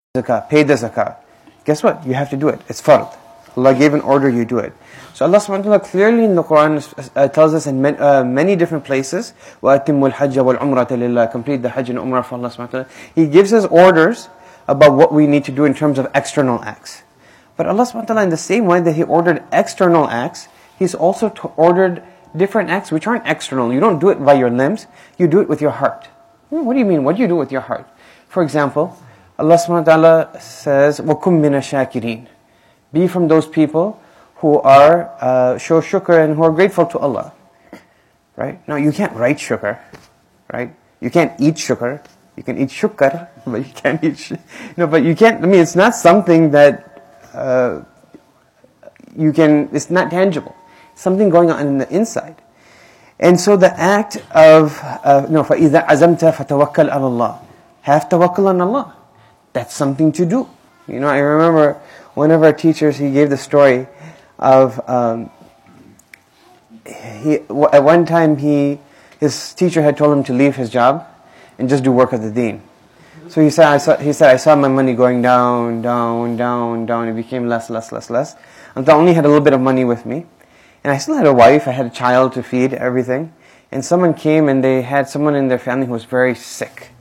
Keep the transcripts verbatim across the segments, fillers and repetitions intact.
zakah, pay the zakah. Guess what? You have to do it. It's fard. Allah gave an order, you do it. So Allah subhanahu wa ta'ala clearly in the Quran uh, tells us in man, uh, many different places, وَأَتِمُّ الْحَجَّ وَالْعُمْرَةَ لِلَّهِ, complete the Hajj and Umrah for Allah subhanahu wa ta'ala. He gives us orders about what we need to do in terms of external acts. But Allah subhanahu wa ta'ala, in the same way that He ordered external acts, He's also t- ordered different acts which aren't external. You don't do it by your limbs, you do it with your heart. What do you mean? What do you do with your heart? For example, Allah subhanahu wa ta'ala says, وَكُمْ مِنَ الشَّاكِرِينَ, be from those people who are, uh, show shukr and who are grateful to Allah. Right? Now you can't write shukr, right? You can't eat shukr. You can eat shukr, but you can't eat sh- No, but you can't, I mean, it's not something that uh, you can, it's not tangible. It's something going on in the inside. And so the act of, uh, no, فَإِذَا عَزَمْتَ فَتَوَكَّلْ عَلَى اللَّهِ, have tawakkul on Allah. That's something to do. You know, I remember one of our teachers, he gave the story of, um, he at one time he, his teacher had told him to leave his job and just do work of the deen. So he said, I saw, he said, I saw my money going down, down, down, down. It became less, less, less, less. Until I only had a little bit of money with me. And I still had a wife, I had a child to feed, everything. And someone came and they had someone in their family who was very sick.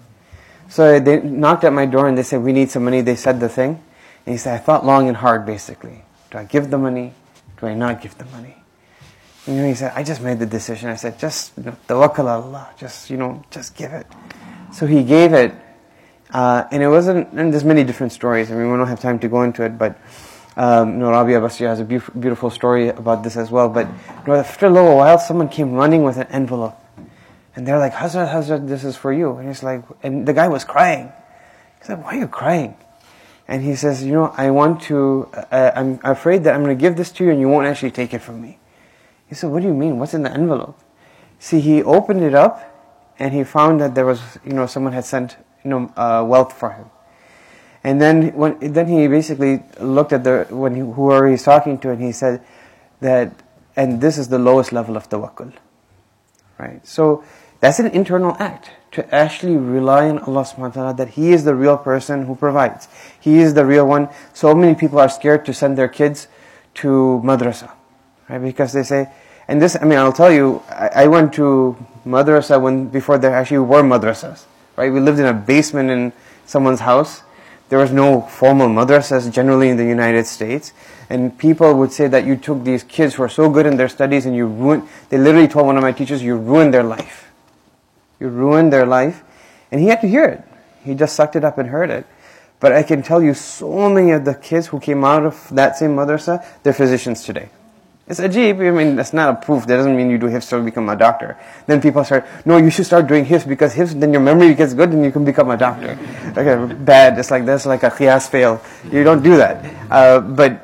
So they knocked at my door and they said, we need some money. They said the thing. And he said, I thought long and hard basically. Do I give the money? Do I not give the money? And, you know, he said, I just made the decision. I said, just, you know, tawakkal Allah. Just, you know, just give it. So he gave it. Uh, and it wasn't, and there's many different stories. I mean, we don't have time to go into it, but um, you know, Rabia Basri has a beautiful, beautiful story about this as well. But you know, after a little while, someone came running with an envelope. And they're like, Hazrat, Hazrat, this is for you. And he's like, and the guy was crying. He said, why are you crying? And he says, you know, I want to, uh, I'm afraid that I'm going to give this to you and you won't actually take it from me. He said, what do you mean? What's in the envelope? See, he opened it up and he found that there was, you know, someone had sent, you know, uh, wealth for him. And then when, then he basically looked at the, when he, whoever he's talking to, and he said that, and this is the lowest level of tawakkul. Right? So that's an internal act, to actually rely on Allah subhanahu wa ta'ala, that He is the real person who provides. He is the real one. So many people are scared to send their kids to madrasa, right? Because they say, and this, I mean, I'll tell you, I, I went to madrasa when, before there actually were madrasas, right? We lived in a basement in someone's house. There was no formal madrasas generally in the United States. And people would say that you took these kids who are so good in their studies and you ruined, they literally told one of my teachers, you ruined their life. You ruined their life. And he had to hear it. He just sucked it up and heard it. But I can tell you, so many of the kids who came out of that same madrasa, they're physicians today. It's ajib. I mean, that's not a proof. That doesn't mean you do hifz to become a doctor. Then people start, no, you should start doing hifz, because hifz, then your memory gets good and you can become a doctor. Okay, bad. It's like, that's like a qiyas fail. You don't do that. Uh, but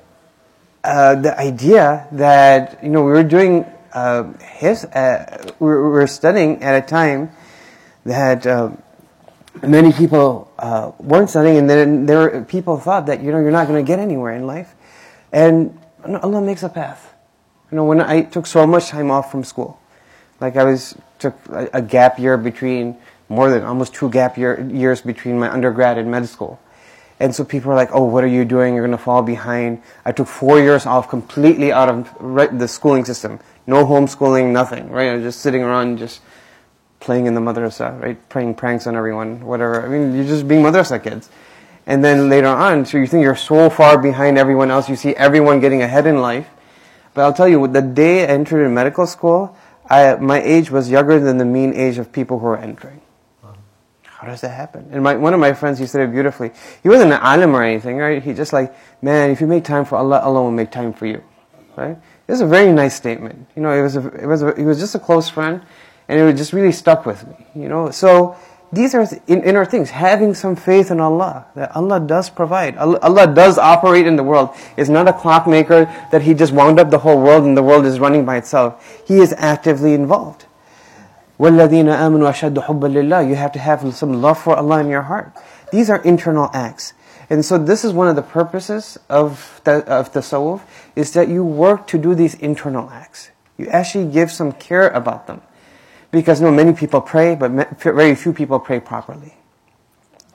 uh, the idea that, you know, we were doing uh, hifz, uh, we were studying at a time that uh, many people uh, weren't studying, and then there were, people thought that, you know, you're not going to get anywhere in life. And Allah makes a path. You know, when I took so much time off from school, like I was took a, a gap year between, more than almost two gap year, years between my undergrad and med school. And so people were like, oh, what are you doing? You're going to fall behind. I took four years off completely out of right, the schooling system. No homeschooling, nothing, right? I was just sitting around just playing in the madrasa, right? Playing pranks on everyone, whatever. I mean, you're just being madrasa kids. And then later on, so you think you're so far behind everyone else, you see everyone getting ahead in life. But I'll tell you, the day I entered in medical school, I, my age was younger than the mean age of people who are entering. Wow. How does that happen? And my, one of my friends, he said it beautifully. He wasn't an alim or anything, right? He just like, man, if you make time for Allah, Allah will make time for you, right? It was a very nice statement. You know, it was a, it was a, he was just a close friend, and it just really stuck with me, you know. So these are inner things. Having some faith in Allah, that Allah does provide. Allah, Allah does operate in the world. It's not a clockmaker that He just wound up the whole world and the world is running by itself. He is actively involved. وَالَّذِينَ آمَنُوا أَشَدُّ حُبًّا لِلَّهِ. You have to have some love for Allah in your heart. These are internal acts. And so this is one of the purposes of the, of tasawwuf, is that you work to do these internal acts. You actually give some care about them. Because you know, many people pray, but very few people pray properly.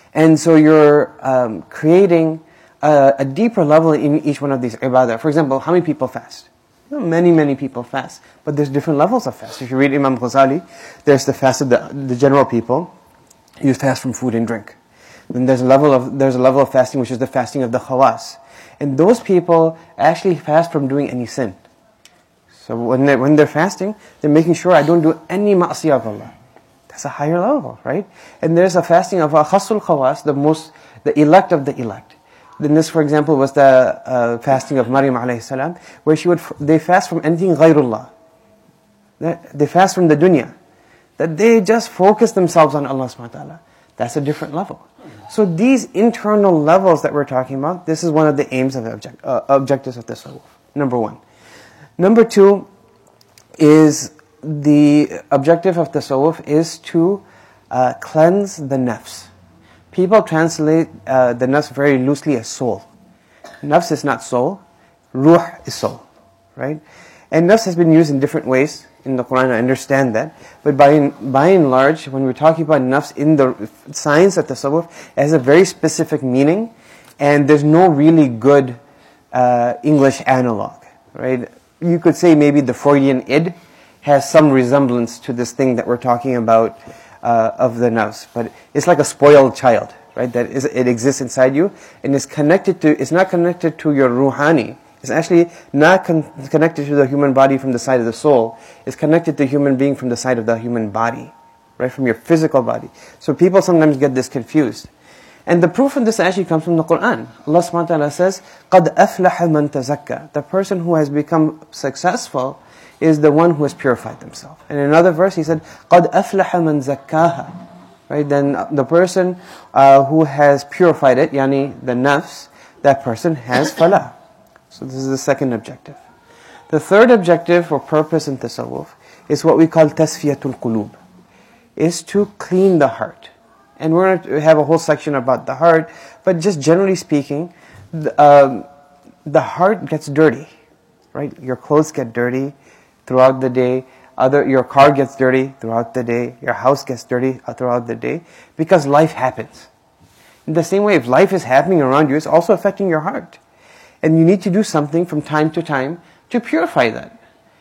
And so you're um, creating a, a deeper level in each one of these ibadah. For example, how many people fast? Well, many, many people fast. But there's different levels of fast. If you read Imam Ghazali, there's the fast of the, the general people. You fast from food and drink. Then there's a level of there's a level of fasting which is the fasting of the khawas. And those people actually fast from doing any sin. So when they're, when they're fasting, they're making sure I don't do any ma'asiyah of Allah. That's a higher level, right? And there's a fasting of a khasul khawas, the most, the elect of the elect. Then this, for example, was the uh, fasting of Maryam alayhi salam, where she would they fast from anything ghayrullah. They fast from the dunya. That they just focus themselves on Allah subhanahu wa ta'ala. That's a different level. So these internal levels that we're talking about, this is one of the aims of the object, uh, objectives of tasawwuf. Number one. Number two is the objective of tasawwuf is to uh, cleanse the nafs. People translate uh, the nafs very loosely as soul. Nafs is not soul. Ruh is soul. Right? And nafs has been used in different ways in the Quran, I understand that. But by and, by and large, when we're talking about nafs in the science of tasawwuf, it has a very specific meaning. And there's no really good uh, English analog. Right? You could say maybe the Freudian id has some resemblance to this thing that we're talking about uh, of the nafs. But it's like a spoiled child, right? That is, it exists inside you and is connected to, it's not connected to your ruhani. It's actually not con- connected to the human body from the side of the soul. It's connected to the human being from the side of the human body, right? From your physical body. So people sometimes get this confused. And the proof of this actually comes from the Quran. Allah subhanahu wa ta'ala says, قَدْ أَفْلَحَ مَنْ تَزَكَّى. The person who has become successful is the one who has purified themselves. And in another verse he said, قَدْ أَفْلَحَ مَنْ زَكَّاهَا. Right? Then the person uh, who has purified it, yani the nafs, that person has falah. So this is the second objective. The third objective or purpose in tasawwuf is what we call tasfiyatul qulub. Is to clean the heart. And we're going to have a whole section about the heart, but just generally speaking, the, um, the heart gets dirty, right? Your clothes get dirty throughout the day. Other, your car gets dirty throughout the day. Your house gets dirty throughout the day because life happens. In the same way, if life is happening around you, it's also affecting your heart. And you need to do something from time to time to purify that.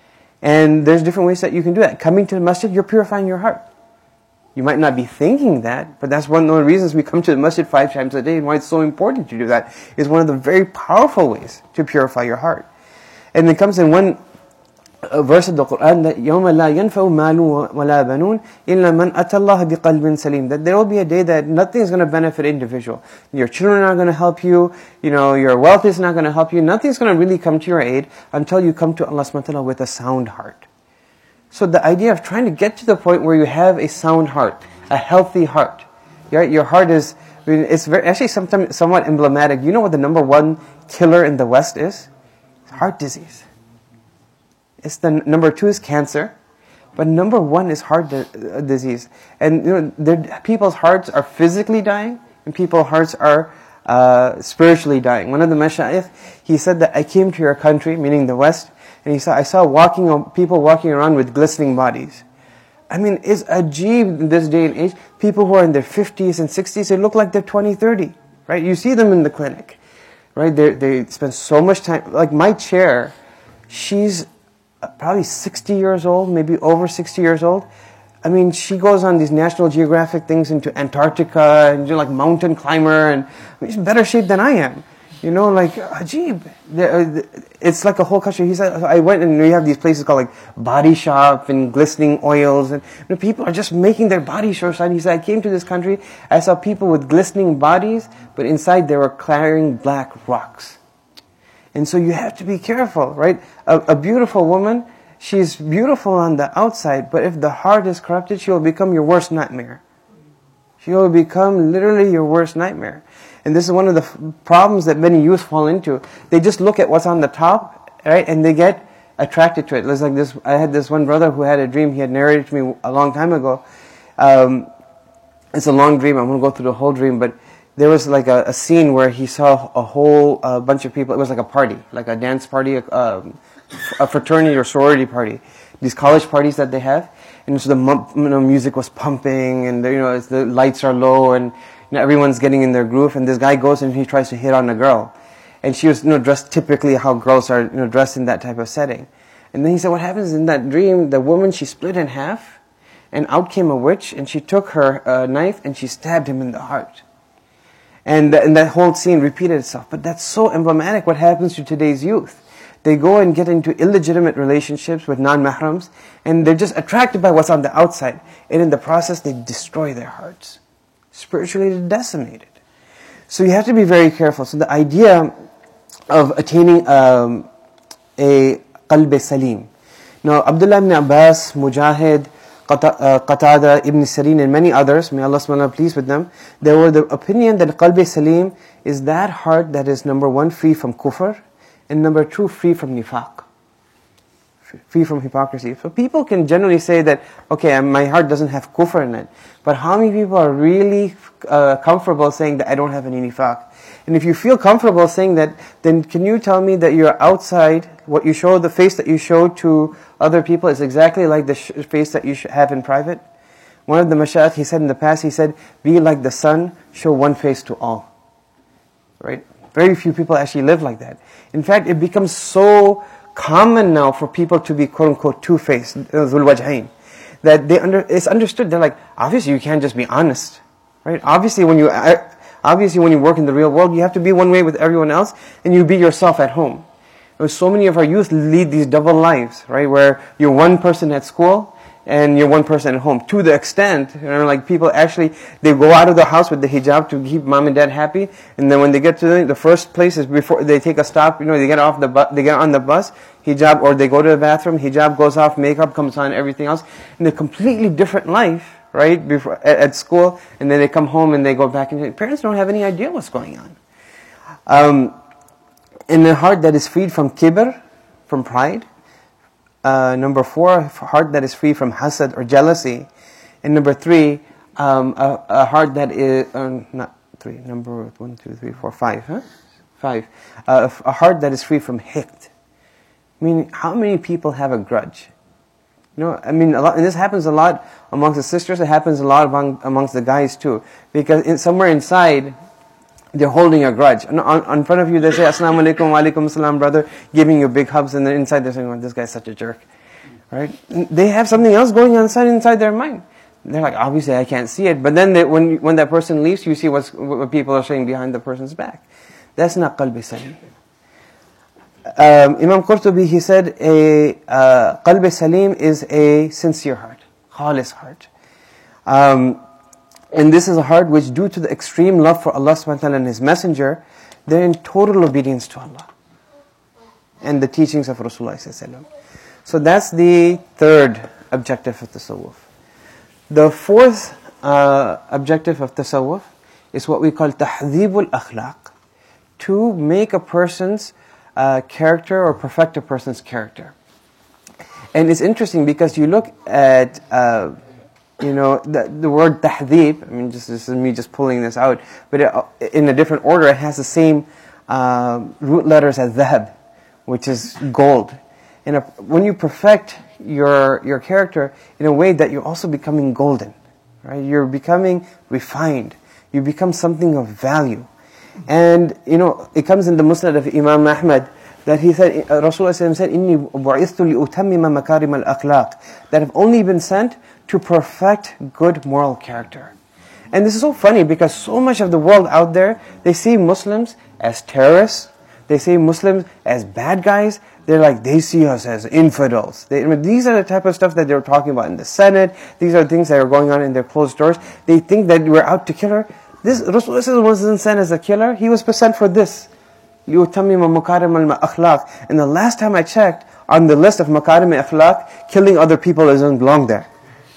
And there's different ways that you can do that. Coming to the masjid, you're purifying your heart. You might not be thinking that, but that's one of the reasons we come to the masjid five times a day and why it's so important to do that. It's one of the very powerful ways to purify your heart. And it comes in one uh, verse of the Quran that يَوْمَ لَا يَنْفَعُ مَالٌ وَلَا بَنُونَ إِلَّا مَنْ أَتَى اللَّهَ بِقَلْبٍ سَلِيمٍ. That there will be a day that nothing is going to benefit individual. Your children are not going to help you. You know, your wealth is not going to help you. Nothing's going to really come to your aid until you come to Allah subhanahu wa ta'ala with a sound heart. So the idea of trying to get to the point where you have a sound heart, a healthy heart. Right? Your heart is, I mean, it's very, actually sometimes somewhat emblematic. You know what the number one killer in the West is? It's heart disease. It's the number two is cancer, but number one is heart di- disease. And you know, people's hearts are physically dying, and people's hearts are uh, spiritually dying. One of the mashayikh, he said that I came to your country, meaning the West, and he saw I saw walking people walking around with glistening bodies. I mean, it's ajib in this day and age. People who are in their fifties and sixties, they look like they're twenty, thirty, right? You see them in the clinic, right? They they spend so much time. Like my chair, she's probably sixty years old, maybe over sixty years old. I mean, she goes on these National Geographic things into Antarctica and you're like mountain climber, and she's in better shape than I am. You know, like, ajib. It's like a whole country. He said, I went and we have these places called like Body Shop and glistening oils, and you know, people are just making their body shows. And he said, I came to this country, I saw people with glistening bodies, but inside they were clearing black rocks. And so you have to be careful, right? A, a beautiful woman, she's beautiful on the outside, but if the heart is corrupted, she will become your worst nightmare. She will become literally your worst nightmare. And this is one of the f- problems that many youth fall into. They just look at what's on the top, right, and they get attracted to it. It's like this. I had this one brother who had a dream. He had narrated to me a long time ago. Um, it's a long dream. I'm going to go through the whole dream, but there was like a, a scene where he saw a whole uh, bunch of people. It was like a party, like a dance party, a, um, a fraternity or sorority party. These college parties that they have, and so the mu- you know, music was pumping, and the, you know the lights are low, and you know, everyone's getting in their groove, and this guy goes and he tries to hit on a girl. And she was, you know, dressed typically how girls are, you know, dressed in that type of setting. And then he said, what happens in that dream, the woman, she split in half, and out came a witch, and she took her uh, knife and she stabbed him in the heart. And, th- and that whole scene repeated itself. But that's so emblematic what happens to today's youth. They go and get into illegitimate relationships with non-mahrams, and they're just attracted by what's on the outside. And in the process, they destroy their hearts. Spiritually, they're decimated. So you have to be very careful. So the idea of attaining um, a qalb salim. Now, Abdullah ibn Abbas, Mujahid, Qatada, Ibn Sirin, and many others, may Allah subhanahu wa ta'ala pleased with them, they were the opinion that qalb salim is that heart that is, number one, free from kufr, and number two, free from nifaq, free from hypocrisy. So people can generally say that, okay, my heart doesn't have kufr in it, but how many people are really uh, comfortable saying that I don't have any nifaq? And if you feel comfortable saying that, then can you tell me that your outside, what you show, the face that you show to other people is exactly like the sh- face that you sh- have in private? One of the mashayikh, he said in the past, he said, be like the sun, show one face to all. Right? Very few people actually live like that. In fact, it becomes so common now for people to be quote-unquote two-faced, dhul wajhain, that they under, it's understood. They're like, obviously you can't just be honest. Right? Obviously when you... Obviously, when you work in the real world, you have to be one way with everyone else, and you be yourself at home. So many of our youth lead these double lives, right? Where you're one person at school, and you're one person at home. To the extent, you know, like people actually, they go out of the house with the hijab to keep mom and dad happy, and then when they get to the, the first place is before they take a stop, you know, they get off the bus, they get on the bus, hijab, or they go to the bathroom, hijab goes off, makeup comes on, everything else, in a completely different life. Right, before at, at school, and then they come home and they go back and parents don't have any idea what's going on. Um, in a heart that is freed from kibr, from pride. Uh, number four, a heart that is free from hasad or jealousy. And number three, um, a, a heart that is, uh, not three, number one, two, three, four, five, huh? Five. Uh, a heart that is free from hiqd. I mean, how many people have a grudge? You know, I mean, a lot, and this happens a lot amongst the sisters. It happens a lot among, amongst the guys too, because in, somewhere inside, they're holding a grudge. And on, in front of you, they say, "Assalamu alaikum, wa alaikum assalam, brother," giving you big hugs, and then inside they're saying, "Oh, this guy's such a jerk," right? And they have something else going on inside inside their mind. They're like, obviously, I can't see it, but then they, when when that person leaves, you see what's, what people are saying behind the person's back. That's not qalb salim. Um, Imam Qurtubi, he said, a uh, qalb salim is a sincere heart, khalis heart. Um, and this is a heart which, due to the extreme love for Allah subhanahu wa ta'ala and His Messenger, they're in total obedience to Allah and the teachings of Rasulullah sallallahu alaihi wasallam. So that's the third objective of tasawwuf. The fourth uh, objective of tasawwuf is what we call tahdhibul akhlaq, to make a person's Uh, character or perfect a person's character. And it's interesting because you look at, uh, you know, the, the word tahdhib, I mean, just, this is me just pulling this out, but it, in a different order, it has the same uh, root letters as dhahab, which is gold. And a, when you perfect your your character in a way that you're also becoming golden, right? You're becoming refined. You become something of value. And, you know, it comes in the Musnad of Imam Ahmad that he said, Rasulullah said, "Inni bu'ithtu li'utammima makarim al-akhlaq," that have only been sent to perfect good moral character. And this is so funny because so much of the world out there, they see Muslims as terrorists, they see Muslims as bad guys. They're like, they see us as infidels. They, I mean, these are the type of stuff that they're talking about in the Senate. These are things that are going on in their closed doors. They think that we're out to kill her. This Rasulullah wasn't sent as a killer. He was sent for this. لِيُتَمِّمَ مَكَارِمَ الْأَخْلَاقِ. And the last time I checked, on the list of makarim al-akhlaq, killing other people doesn't belong there.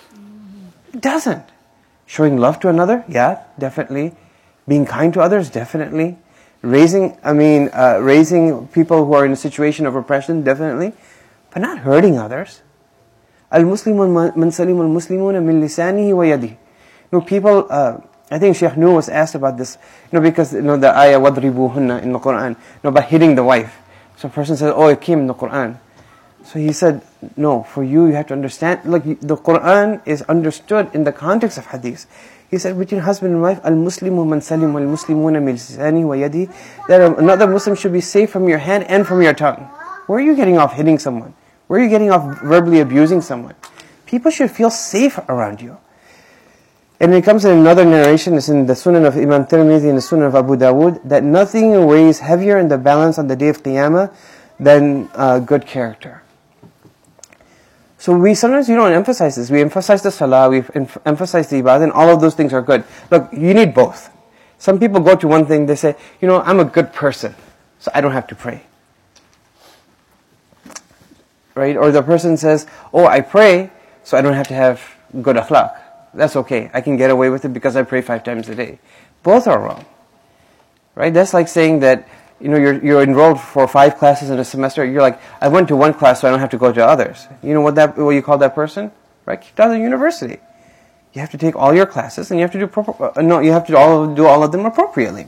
It doesn't. Showing love to another? Yeah, definitely. Being kind to others? Definitely. Raising, I mean, uh, raising people who are in a situation of oppression? Definitely. But not hurting others. Al-Muslimun man salim al-Muslimuna min lisanihi wa yadihi. You know, people... Uh, I think Sheikh Noor was asked about this, you know, because, you know, the ayah, وَضْرِبُوهُنَّ in the Quran, you know, by hitting the wife. So a person says, oh, it came in the Quran. So he said, no, for you, you have to understand, look, the Quran is understood in the context of hadith. He said, between husband and wife, al-muslimu man salim al-muslimuna min lisani wa yadi, that another Muslim should be safe from your hand and from your tongue. Where are you getting off hitting someone? Where are you getting off verbally abusing someone? People should feel safe around you. And it comes in another narration, it's in the Sunan of Imam Tirmidhi and the Sunan of Abu Dawood, that nothing weighs heavier in the balance on the day of Qiyamah than uh, good character. So we sometimes we don't emphasize this. We emphasize the salah, we emphasize the ibadah, and all of those things are good. Look, you need both. Some people go to one thing, they say, you know, I'm a good person, so I don't have to pray. Right? Or the person says, oh, I pray, so I don't have to have good akhlaq. That's okay. I can get away with it because I pray five times a day. Both are wrong. Right? That's like saying that, you know, you're you're enrolled for five classes in a semester. You're like, I went to one class, so I don't have to go to others. You know what that what you call that person? Right? Kicked out of the university. You have to take all your classes, and you have to do proper, uh, no, you have to all do all of them appropriately.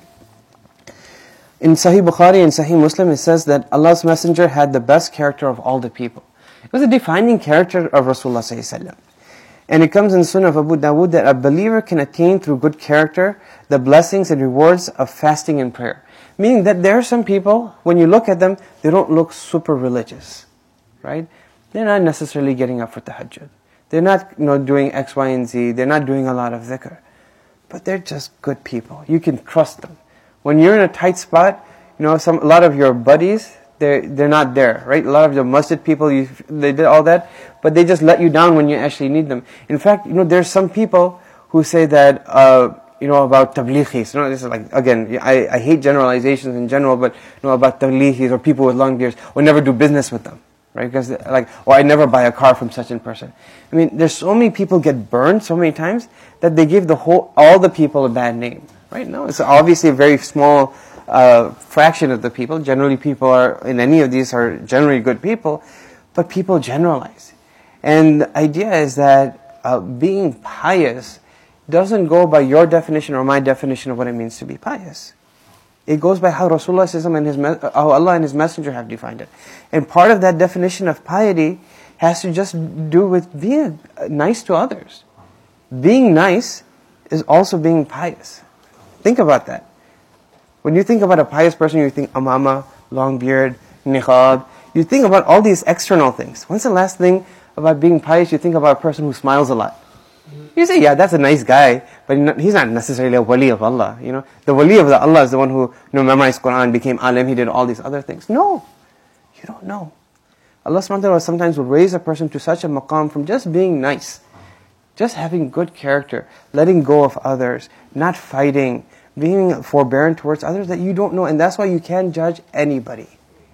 In Sahih Bukhari and Sahih Muslim, it says that Allah's Messenger had the best character of all the people. It was a defining character of Rasulullah sallallahu alaihi wasallam. And it comes in Sunnah of Abu Dawood that a believer can attain through good character the blessings and rewards of fasting and prayer. Meaning that there are some people, when you look at them, they don't look super religious, right? They're not necessarily getting up for tahajjud. They're not, you know, doing X, Y, and Z. They're not doing a lot of dhikr. But they're just good people. You can trust them. When you're in a tight spot, you know, some a lot of your buddies, they're they're not there, right? A lot of the masjid people, you, they did all that, but they just let you down when you actually need them. In fact, you know, there's some people who say that, uh, you know, about tablighis. You know, this is like, again, I, I hate generalizations in general, but, you know, about tablighis or people with long beards, or never do business with them, right? Because, like, or I never buy a car from such and person. I mean, there's so many people get burned so many times that they give the whole, all the people a bad name, right? No, it's obviously a very small uh, fraction of the people. Generally, people are, in any of these, are generally good people, but people generalize. And the idea is that uh, being pious doesn't go by your definition or my definition of what it means to be pious. It goes by how Rasulullah and his how Allah and His Messenger have defined it. And part of that definition of piety has to just do with being nice to others. Being nice is also being pious. Think about that. When you think about a pious person, you think amama, long beard, niqab. You think about all these external things. When's the last thing about being pious you think about a person who smiles a lot? You say, yeah, that's a nice guy, but he's not necessarily a wali of Allah. You know, the wali of the Allah is the one who, you know, memorized Quran, became alim, he did all these other things. No, you don't know. Allah subhanahu wa ta'ala sometimes will raise a person to such a maqam from just being nice, just having good character, letting go of others, not fighting, being forbearant towards others that you don't know, and that's why you can't judge anybody.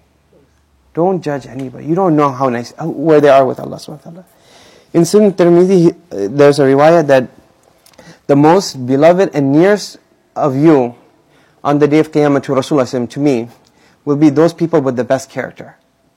Don't judge anybody. You don't know how nice, where they are with Allah subhanahu wa ta'ala. In Sunan Tirmidhi, uh, there's a riwayah that the most beloved and nearest of you on the day of Qiyamah to Rasulullah, to me, will be those people with the best character.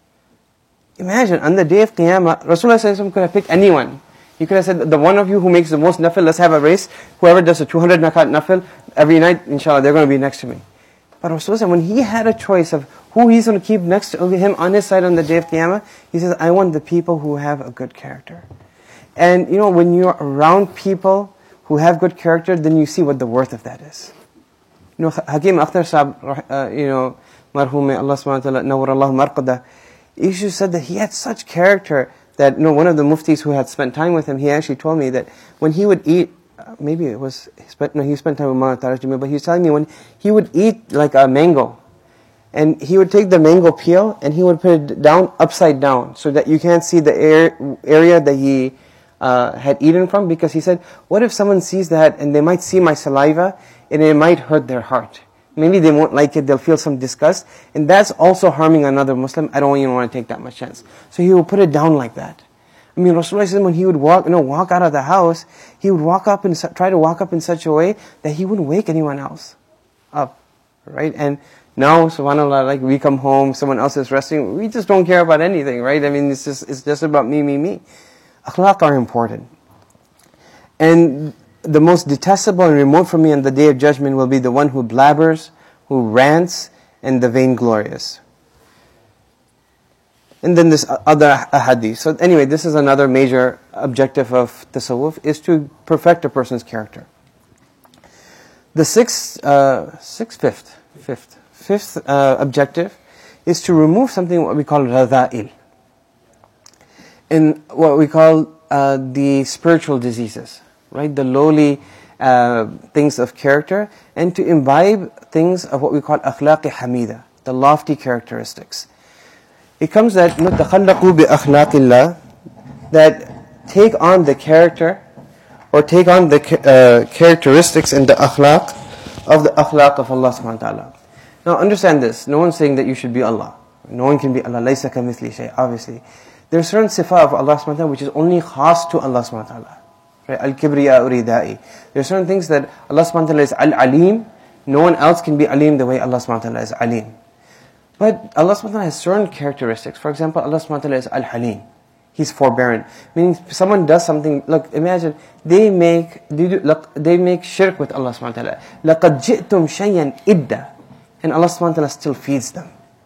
Imagine, on the day of Qiyamah, Rasulullah could have picked anyone. He could have said, the one of you who makes the most nafil, let's have a race. Whoever does the two hundred nakat nafil, every night, inshallah, they're going to be next to me. But Rasulullah, when he had a choice of who he's going to keep next to him on his side on the day of Qiyamah, he says, I want the people who have a good character. And, you know, when you're around people who have good character, then you see what the worth of that is. You know, Hakim Akhtar Sahib, uh, you know, marhum, Allah subhanahu wa ta'ala, nawar Allah marqadah, he actually said that he had such character that, you know, one of the muftis who had spent time with him, he actually told me that when he would eat, uh, maybe it was, he spent, no, he spent time with Mawlana Taraj Jamil, but he was telling me when he would eat like a mango, and he would take the mango peel and he would put it down, upside down, so that you can't see the air, area that he uh, had eaten from, because he said, what if someone sees that and they might see my saliva and it might hurt their heart? Maybe they won't like it, they'll feel some disgust, and that's also harming another Muslim. I don't even want to take that much chance. So he would put it down like that. I mean, Rasulullah said when he would walk, you know, walk out of the house, he would walk up and try to walk up in such a way that he wouldn't wake anyone else up, right? And now, subhanAllah, like we come home, someone else is resting, we just don't care about anything, right? I mean, it's just it's just about me, me, me. Akhlaq are important. And the most detestable and remote from me on the Day of Judgment will be the one who blabbers, who rants, and the vainglorious. And then this other ahadith. So anyway, this is another major objective of tasawwuf, is to perfect a person's character. The sixth, uh, sixth, fifth, fifth, fifth uh, objective is to remove something what we call radha'il, in what we call uh, the spiritual diseases, right? The lowly uh, things of character, and to imbibe things of what we call akhlaq hamida, the lofty characteristics. It comes that نتخلق بأخلاق الله, that take on the character or take on the uh, characteristics and the akhlaq of the akhlaq of Allah subhanahu wa ta'ala. Now understand this, no one's saying that you should be Allah. No one can be Allah. لَيْسَ كَمِثْلِ شَيْءٍ. Obviously, there are certain sifat of Allah subhanahu wa ta'ala which is only khas to Allah subhanahu wa ta'ala. Right? Al-kibriya ridai. There are certain things that Allah subhanahu wa ta'ala is al-alim. No one else can be alim the way Allah subhanahu wa ta'ala is alim. But Allah subhanahu wa ta'ala has certain characteristics. For example, Allah subhanahu wa ta'ala is al-halim. He's forbearant. Meaning someone does something, look, imagine, they make they, do, look, they make shirk with Allah subhanahu wa ta'ala. لَقَدْ جِئْتُمْ شَيْئًا إِدَّا. And Allah subhanahu wa ta'ala still feeds them.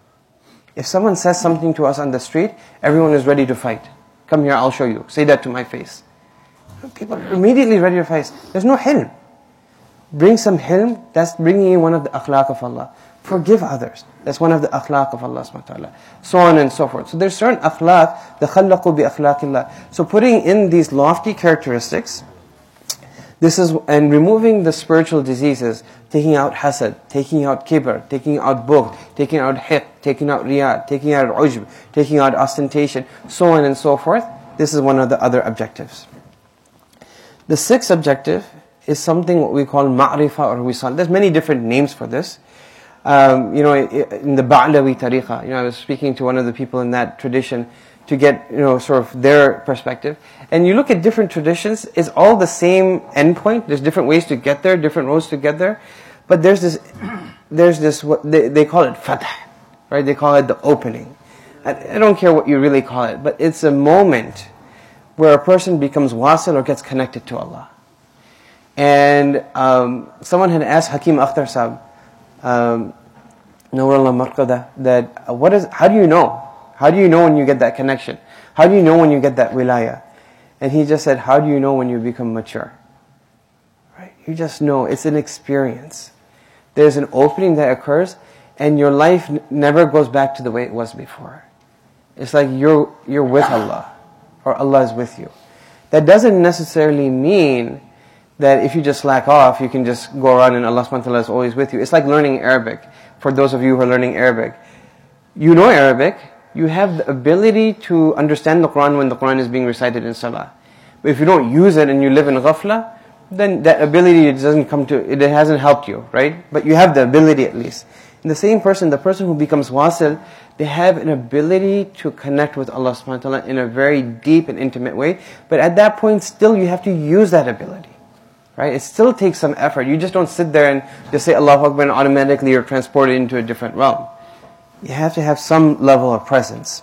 If someone says something to us on the street, everyone is ready to fight. Come here, I'll show you. Say that to my face. People are immediately ready to fight. There's no hilm. Bring some hilm, that's bringing in one of the akhlaq of Allah. Forgive others. That's one of the akhlaq of Allah subhanahu wa ta'ala. So on and so forth. So there's certain akhlaq, the khallaqu bi akhlaqillah. So putting in these lofty characteristics, this is, and removing the spiritual diseases, taking out hasad, taking out kibr, taking out bughd, taking out hiq, taking out riyad, taking out ujb, taking out ostentation, so on and so forth. This is one of the other objectives. The sixth objective is something what we call ma'rifah or wisal. There's many different names for this. Um, you know, in the Ba'lawi tariqah, you know, I was speaking to one of the people in that tradition to get, you know, sort of their perspective. And you look at different traditions, it's all the same endpoint. There's different ways to get there, different roads to get there. But there's this, there's this, what they, they call it fath, right? They call it the opening. I, I don't care what you really call it, but it's a moment where a person becomes wasil or gets connected to Allah. And um, someone had asked Hakim Akhtar Sahib, um, Nawrullah Marqada, that uh, what is, how do you know? How do you know when you get that connection? How do you know when you get that wilayah? And he just said, how do you know when you become mature? Right? You just know, it's an experience. There's an opening that occurs, and your life n- never goes back to the way it was before. It's like you're you're with Allah, or Allah is with you. That doesn't necessarily mean that if you just slack off, you can just go around and Allah subhanahu wa ta'ala is always with you. It's like learning Arabic. For those of you who are learning Arabic, you know Arabic, you have the ability to understand the Quran when the Quran is being recited in Salah. But if you don't use it and you live in ghafla, then that ability doesn't come to, it hasn't helped you, right? But you have the ability at least. And the same person, the person who becomes wasil, they have an ability to connect with Allah subhanahu wa ta'ala in a very deep and intimate way. But at that point, still you have to use that ability. Right? It still takes some effort. You just don't sit there and just say Allahu Akbar and automatically you're transported into a different realm. You have to have some level of presence.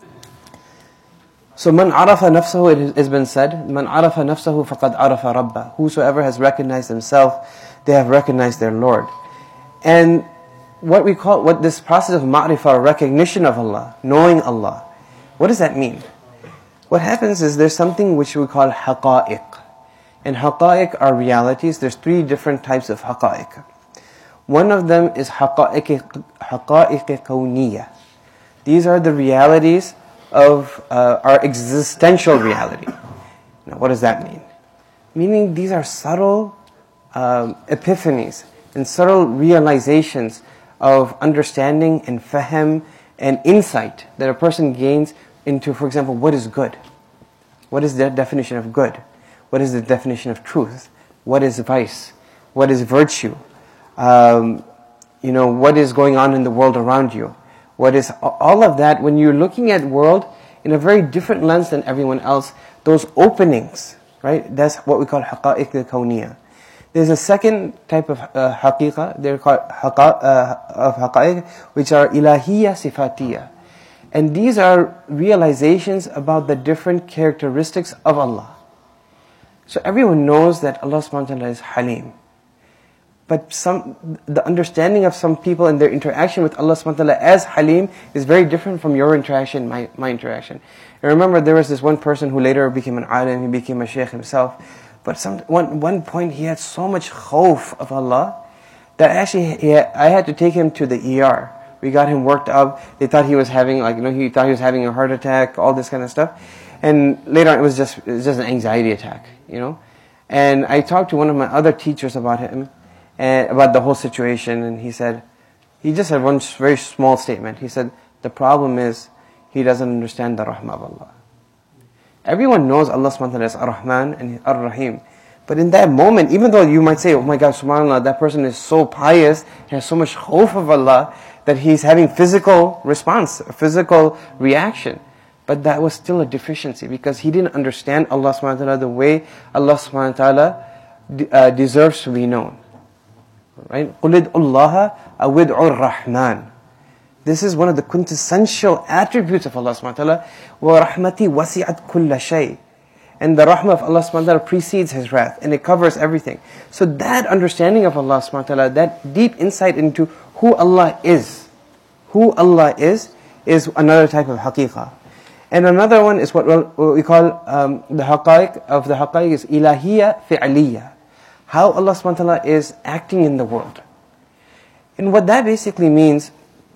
So man arafa nafsahu, it has been said, man arafa nafsahu faqad arafa rabbah. Whosoever has recognized himself, they have recognized their Lord. And what we call, what this process of ma'rifah, recognition of Allah, knowing Allah, what does that mean? What happens is there's something which we call haqa'iq. And haqa'iq are realities. There's three different types of haqa'iq. One of them is haqa'iq haqa'iq kawniyah. These are the realities of uh, our existential reality. Now, what does that mean? Meaning these are subtle um, epiphanies and subtle realizations of understanding and fahm and insight that a person gains into, for example, what is good? What is the definition of good? What is the definition of truth? What is vice? What is virtue? Um, you know, what is going on in the world around you? What is all of that? When you're looking at world in a very different lens than everyone else, those openings, right? That's what we call haqa'iq al-kawniyah. There's a second type of uh, haqiqa, they're called haqa, uh, of haqa'iq, which are ilahiyya sifatiyya. And these are realizations about the different characteristics of Allah. So everyone knows that Allah subhanahu wa ta'ala is Halim. But some, the understanding of some people and their interaction with Allah subhanahu wa ta'ala as Halim is very different from your interaction, my, my interaction. I remember there was this one person who later became an alim, he became a shaykh himself. But some, one, one point he had so much khawf of Allah that actually he had, I had to take him to the E R. We got him worked up. They thought he was having, like, you know, he thought he was having a heart attack, all this kind of stuff. And later on it was just, it was just an anxiety attack, you know. And I talked to one of my other teachers about him, and about the whole situation, and he said, he just had one very small statement. He said, the problem is, he doesn't understand the rahmah of Allah. Everyone knows Allah subhanahu wa ta'ala is Ar-Rahman and Ar-Rahim. But in that moment, even though you might say, oh my God, subhanAllah, that person is so pious, he has so much khawf of Allah, that he's having physical response, a physical reaction. But that was still a deficiency, because he didn't understand Allah subhanahu wa ta'ala the way Allah subhanahu wa ta'ala uh, deserves to be known. Right? قُلِ ادْعُوا اللَّهَ أَوْ ادْعُوا الرَّحْمَنِ. This is one of the quintessential attributes of Allah subhanahu wa ta'ala. وَرَحْمَتِي وَسِعَتْ كُلَّ شَيْءٍ. And the rahmah of Allah subhanahu wa ta'ala precedes His wrath, and it covers everything. So that understanding of Allah subhanahu wa ta'ala, that deep insight into who Allah is, who Allah is, is another type of haqiqah. And another one is what we call um, the haqa'iq of the haqa'iq is ilahiyya fi'aliyya. How Allah subhanahu wa ta'ala is acting in the world. And what that basically means,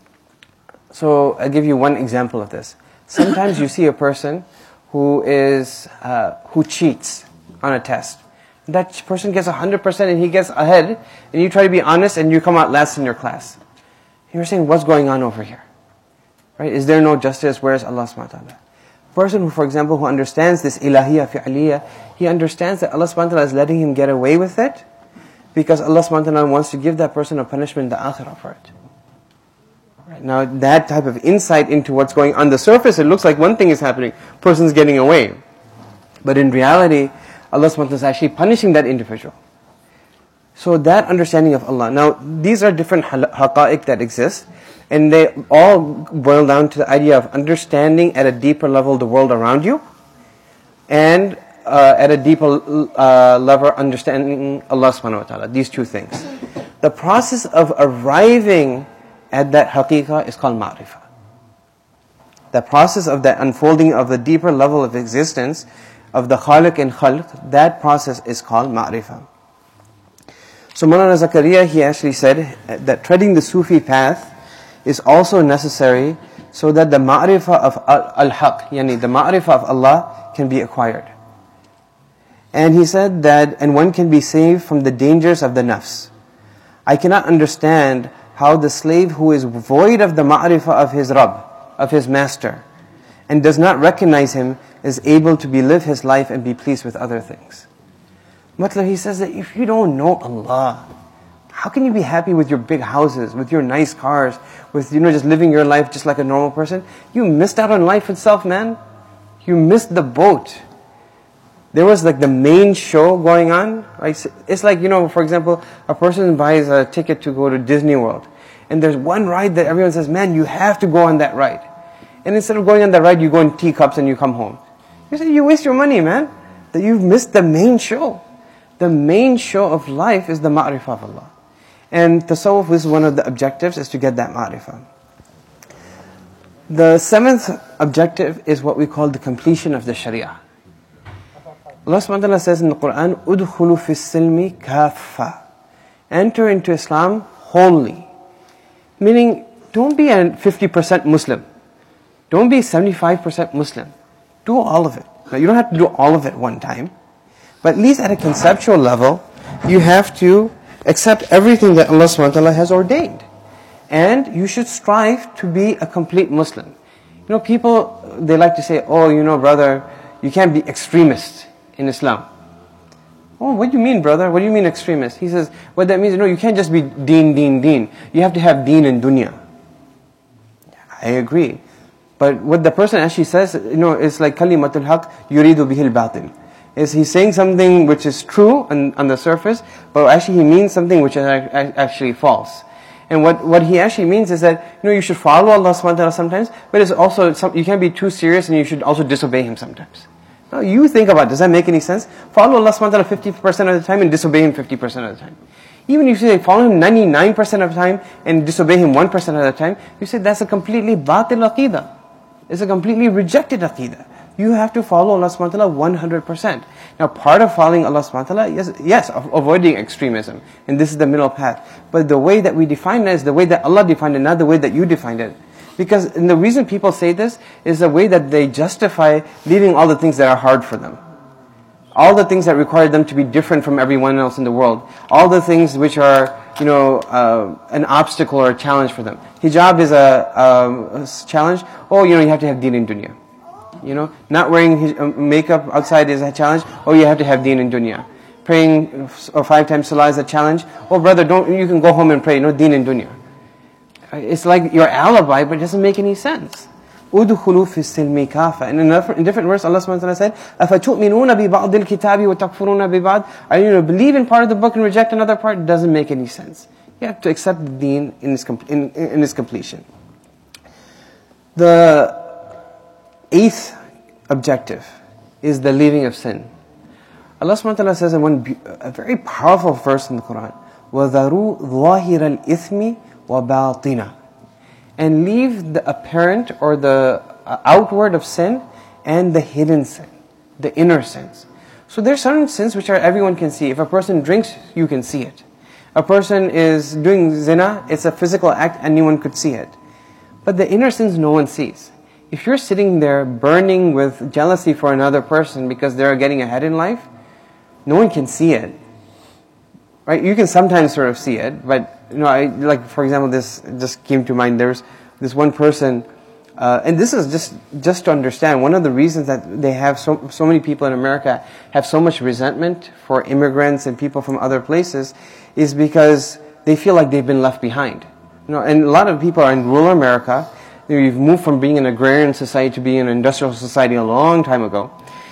so I'll give you one example of this. Sometimes you see a person who is uh, who cheats on a test. That person gets one hundred percent and he gets ahead, and you try to be honest and you come out last in your class. You're saying, what's going on over here? Right? Is there no justice? Where is Allah subhanahu wa ta'ala? Person who, for example, who understands this ilahiyya fi'aliyya, he understands that Allah subhanahu wa ta'ala is letting him get away with it because Allah subhanahu wa ta'ala wants to give that person a punishment in the akhirah for it. Right. Now that type of insight into what's going on the surface, it looks like one thing is happening, person's getting away. But in reality, Allah subhanahu wa ta'ala is actually punishing that individual. So that understanding of Allah. Now these are different haqa'iq that exist, and they all boil down to the idea of understanding at a deeper level the world around you, and uh, at a deeper uh, level understanding Allah subhanahu wa ta'ala. These two things. The process of arriving at that haqiqah is called ma'rifah. The process of that unfolding of the deeper level of existence of the khaliq and khalq, that process is called ma'rifah. So Maulana Zakaria, he actually said that treading the Sufi path is also necessary so that the ma'rifah of al-haq, yani the ma'rifah of Allah, can be acquired. And he said that, and one can be saved from the dangers of the nafs. I cannot understand how the slave who is void of the ma'rifah of his Rabb, of his master, and does not recognize him, is able to be live his life and be pleased with other things. Matlab, he says that if you don't know Allah, how can you be happy with your big houses, with your nice cars, with, you know, just living your life just like a normal person? You missed out on life itself, man. You missed the boat. There was like the main show going on. Right? It's like, you know, for example, a person buys a ticket to go to Disney World, and there's one ride that everyone says, man, you have to go on that ride. And instead of going on that ride, you go in teacups and you come home. You say, you waste your money, man. That you've missed the main show. The main show of life is the ma'rifah of Allah. And tasawwuf is one of the objectives, is to get that ma'rifah. The seventh objective is what we call the completion of the sharia. Allah subhanahu wa ta'ala says in the Quran, "Udkhulu fis silmi kaffa." Enter into Islam wholly. Meaning, don't be a fifty percent Muslim. Don't be seventy-five percent Muslim. Do all of it. Now, you don't have to do all of it one time. But at least at a conceptual level, you have to accept everything that Allah subhanahu wa ta'ala has ordained. And you should strive to be a complete Muslim. You know, people, they like to say, oh, you know, brother, you can't be extremist in Islam. Oh, what do you mean, brother? What do you mean extremist? He says, what that means, you know, you can't just be deen, deen, deen. You have to have deen and dunya. I agree. But what the person actually says, you know, it's like kalimatul haq yuridu bihil batil. Is he's saying something which is true on, on the surface, but actually he means something which is actually false. And what, what he actually means is that, you know, you should follow Allah subhanahu wa ta'ala sometimes, but it's also, some, you can't be too serious and you should also disobey Him sometimes. Now you think about it, does that make any sense? Follow Allah subhanahu wa ta'ala fifty percent of the time and disobey Him fifty percent of the time. Even if you say follow him ninety-nine percent of the time and disobey him one percent of the time, you say that's a completely batil aqidah. It's a completely rejected aqidah. You have to follow Allah subhanahu wa ta'ala one hundred percent. Now part of following Allah subhanahu wa ta'ala, yes, yes, avoiding extremism. And this is the middle path. But the way that we define it is the way that Allah defined it, not the way that you defined it. Because and the reason people say this is the way that they justify leaving all the things that are hard for them. All the things that require them to be different from everyone else in the world. All the things which are, you know, uh, an obstacle or a challenge for them. Hijab is a, um, a challenge. Oh, you know, you have to have deen in dunya. You know, not wearing his, uh, makeup outside is a challenge. Oh, you have to have deen in dunya. Praying uh, five times salah is a challenge. Oh, brother, don't you can go home and pray. No deen in dunya. It's like your alibi, but it doesn't make any sense. أُدْخُلُوا فِي السِّلْمِ كَافَةً. And in a different verse, Allah subhanahu wa ta'ala said, أَفَتُؤْمِنُونَ بِبَعْضِ الْكِتَابِ وَتَكْفُرُونَ بِبَعْضِ. Are you going to believe in part of the book and reject another part? It doesn't make any sense. You have to accept the deen in its, com- in, in its completion. The eighth objective is the leaving of sin. Allah subhanahu wa ta'ala says in one a very powerful verse in the Quran, وَذَرُوا ظَاهِرَ الْإِثْمِ وَبَاطِنَهُ. And leave the apparent or the outward of sin and the hidden sin, the inner sins. So there are certain sins which are everyone can see. If a person drinks, you can see it. A person is doing zina, it's a physical act, anyone could see it. But the inner sins no one sees. If you're sitting there burning with jealousy for another person because they're getting ahead in life, no one can see it. Right? You can sometimes sort of see it, but you know, I, like for example, this just came to mind. There's this one person, uh, and this is just just to understand. One of the reasons that they have so so many people in America have so much resentment for immigrants and people from other places, is because they feel like they've been left behind. You know, and a lot of people are in rural America. You know, you've moved from being an agrarian society to being an industrial society a long time ago.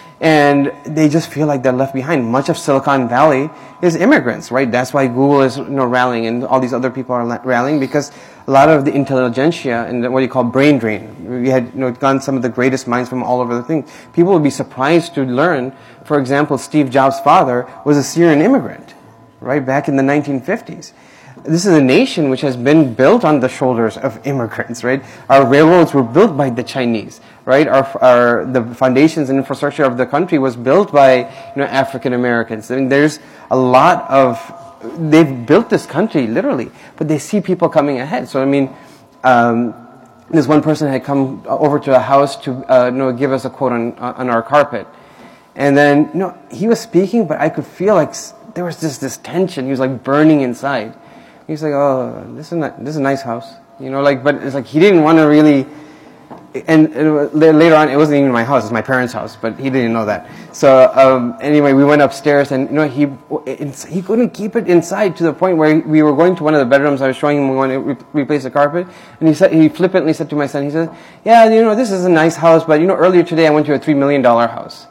And they just feel like they're left behind. Much of Silicon Valley is immigrants, right? That's why Google is, you know, rallying, and all these other people are rallying, because a lot of the intelligentsia and what you call brain drain. We had, you know, gone some of the greatest minds from all over the thing. People would be surprised to learn, for example, Steve Jobs' father was a Syrian immigrant, right, back in the nineteen fifties. This is a nation which has been built on the shoulders of immigrants, right? Our railroads were built by the Chinese, right? Our, our the foundations and infrastructure of the country was built by, you know, African Americans. I mean, there's a lot of, they've built this country literally, but they see people coming ahead. So I mean, um, this one person had come over to a house to, uh, you know, give us a quote on on our carpet, and then, you know, he was speaking, but I could feel like there was just this tension. He was like burning inside. He's like, oh, this is not, this is a nice house, you know, like, but it's like he didn't want to really, and, and later on, it wasn't even my house, it was my parents' house, but he didn't know that. So um, anyway, we went upstairs, and you know, he he couldn't keep it inside to the point where we were going to one of the bedrooms. I was showing him we want to re- replace the carpet, and he said, he flippantly said to my son, he said, yeah, you know, this is a nice house, but you know, earlier today I went to a three million dollar house.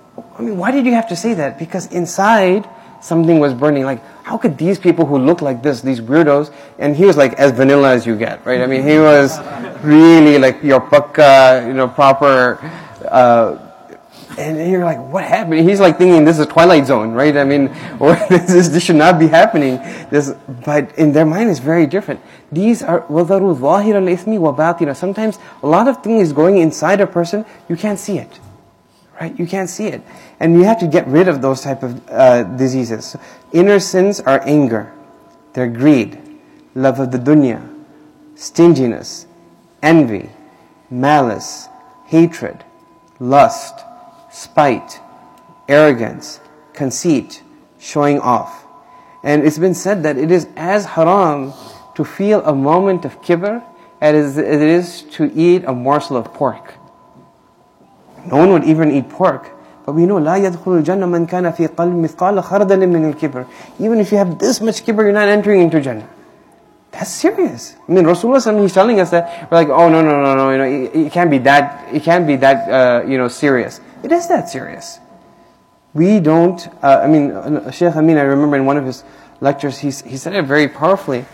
I mean, why did you have to say that? Because inside something was burning. Like, how could these people who look like this, these weirdos, and he was like as vanilla as you get, right? I mean, he was really like your pakka, you know, proper, uh, and you're like, what happened? He's like thinking this is Twilight Zone, right? I mean, or this, this should not be happening. This, but in their mind, it's very different. These are وَذَرُوا ظَاهِرَ الْإِثْمِ وَبَاطِنَهُ. Sometimes a lot of things going inside a person, you can't see it. Right? You can't see it. And you have to get rid of those type of uh, diseases. So inner sins are anger, they're greed, love of the dunya, stinginess, envy, malice, hatred, lust, spite, arrogance, conceit, showing off. And it's been said that it is as haram to feel a moment of kibr as it is to eat a morsel of pork. No one would even eat pork. But we know, لا يدخل الجنة من كان في قلب مثقال خردل من الكبر. Even if you have this much kibr, you're not entering into Jannah. That's serious. I mean, Rasulullah, he's telling us that, we're like, oh, no, no, no, no, you know, it, it can't be that, it can't be that, uh, you know, serious. It is that serious. We don't, uh, I mean, Shaykh Amin, I remember in one of his lectures, he, he said it very powerfully.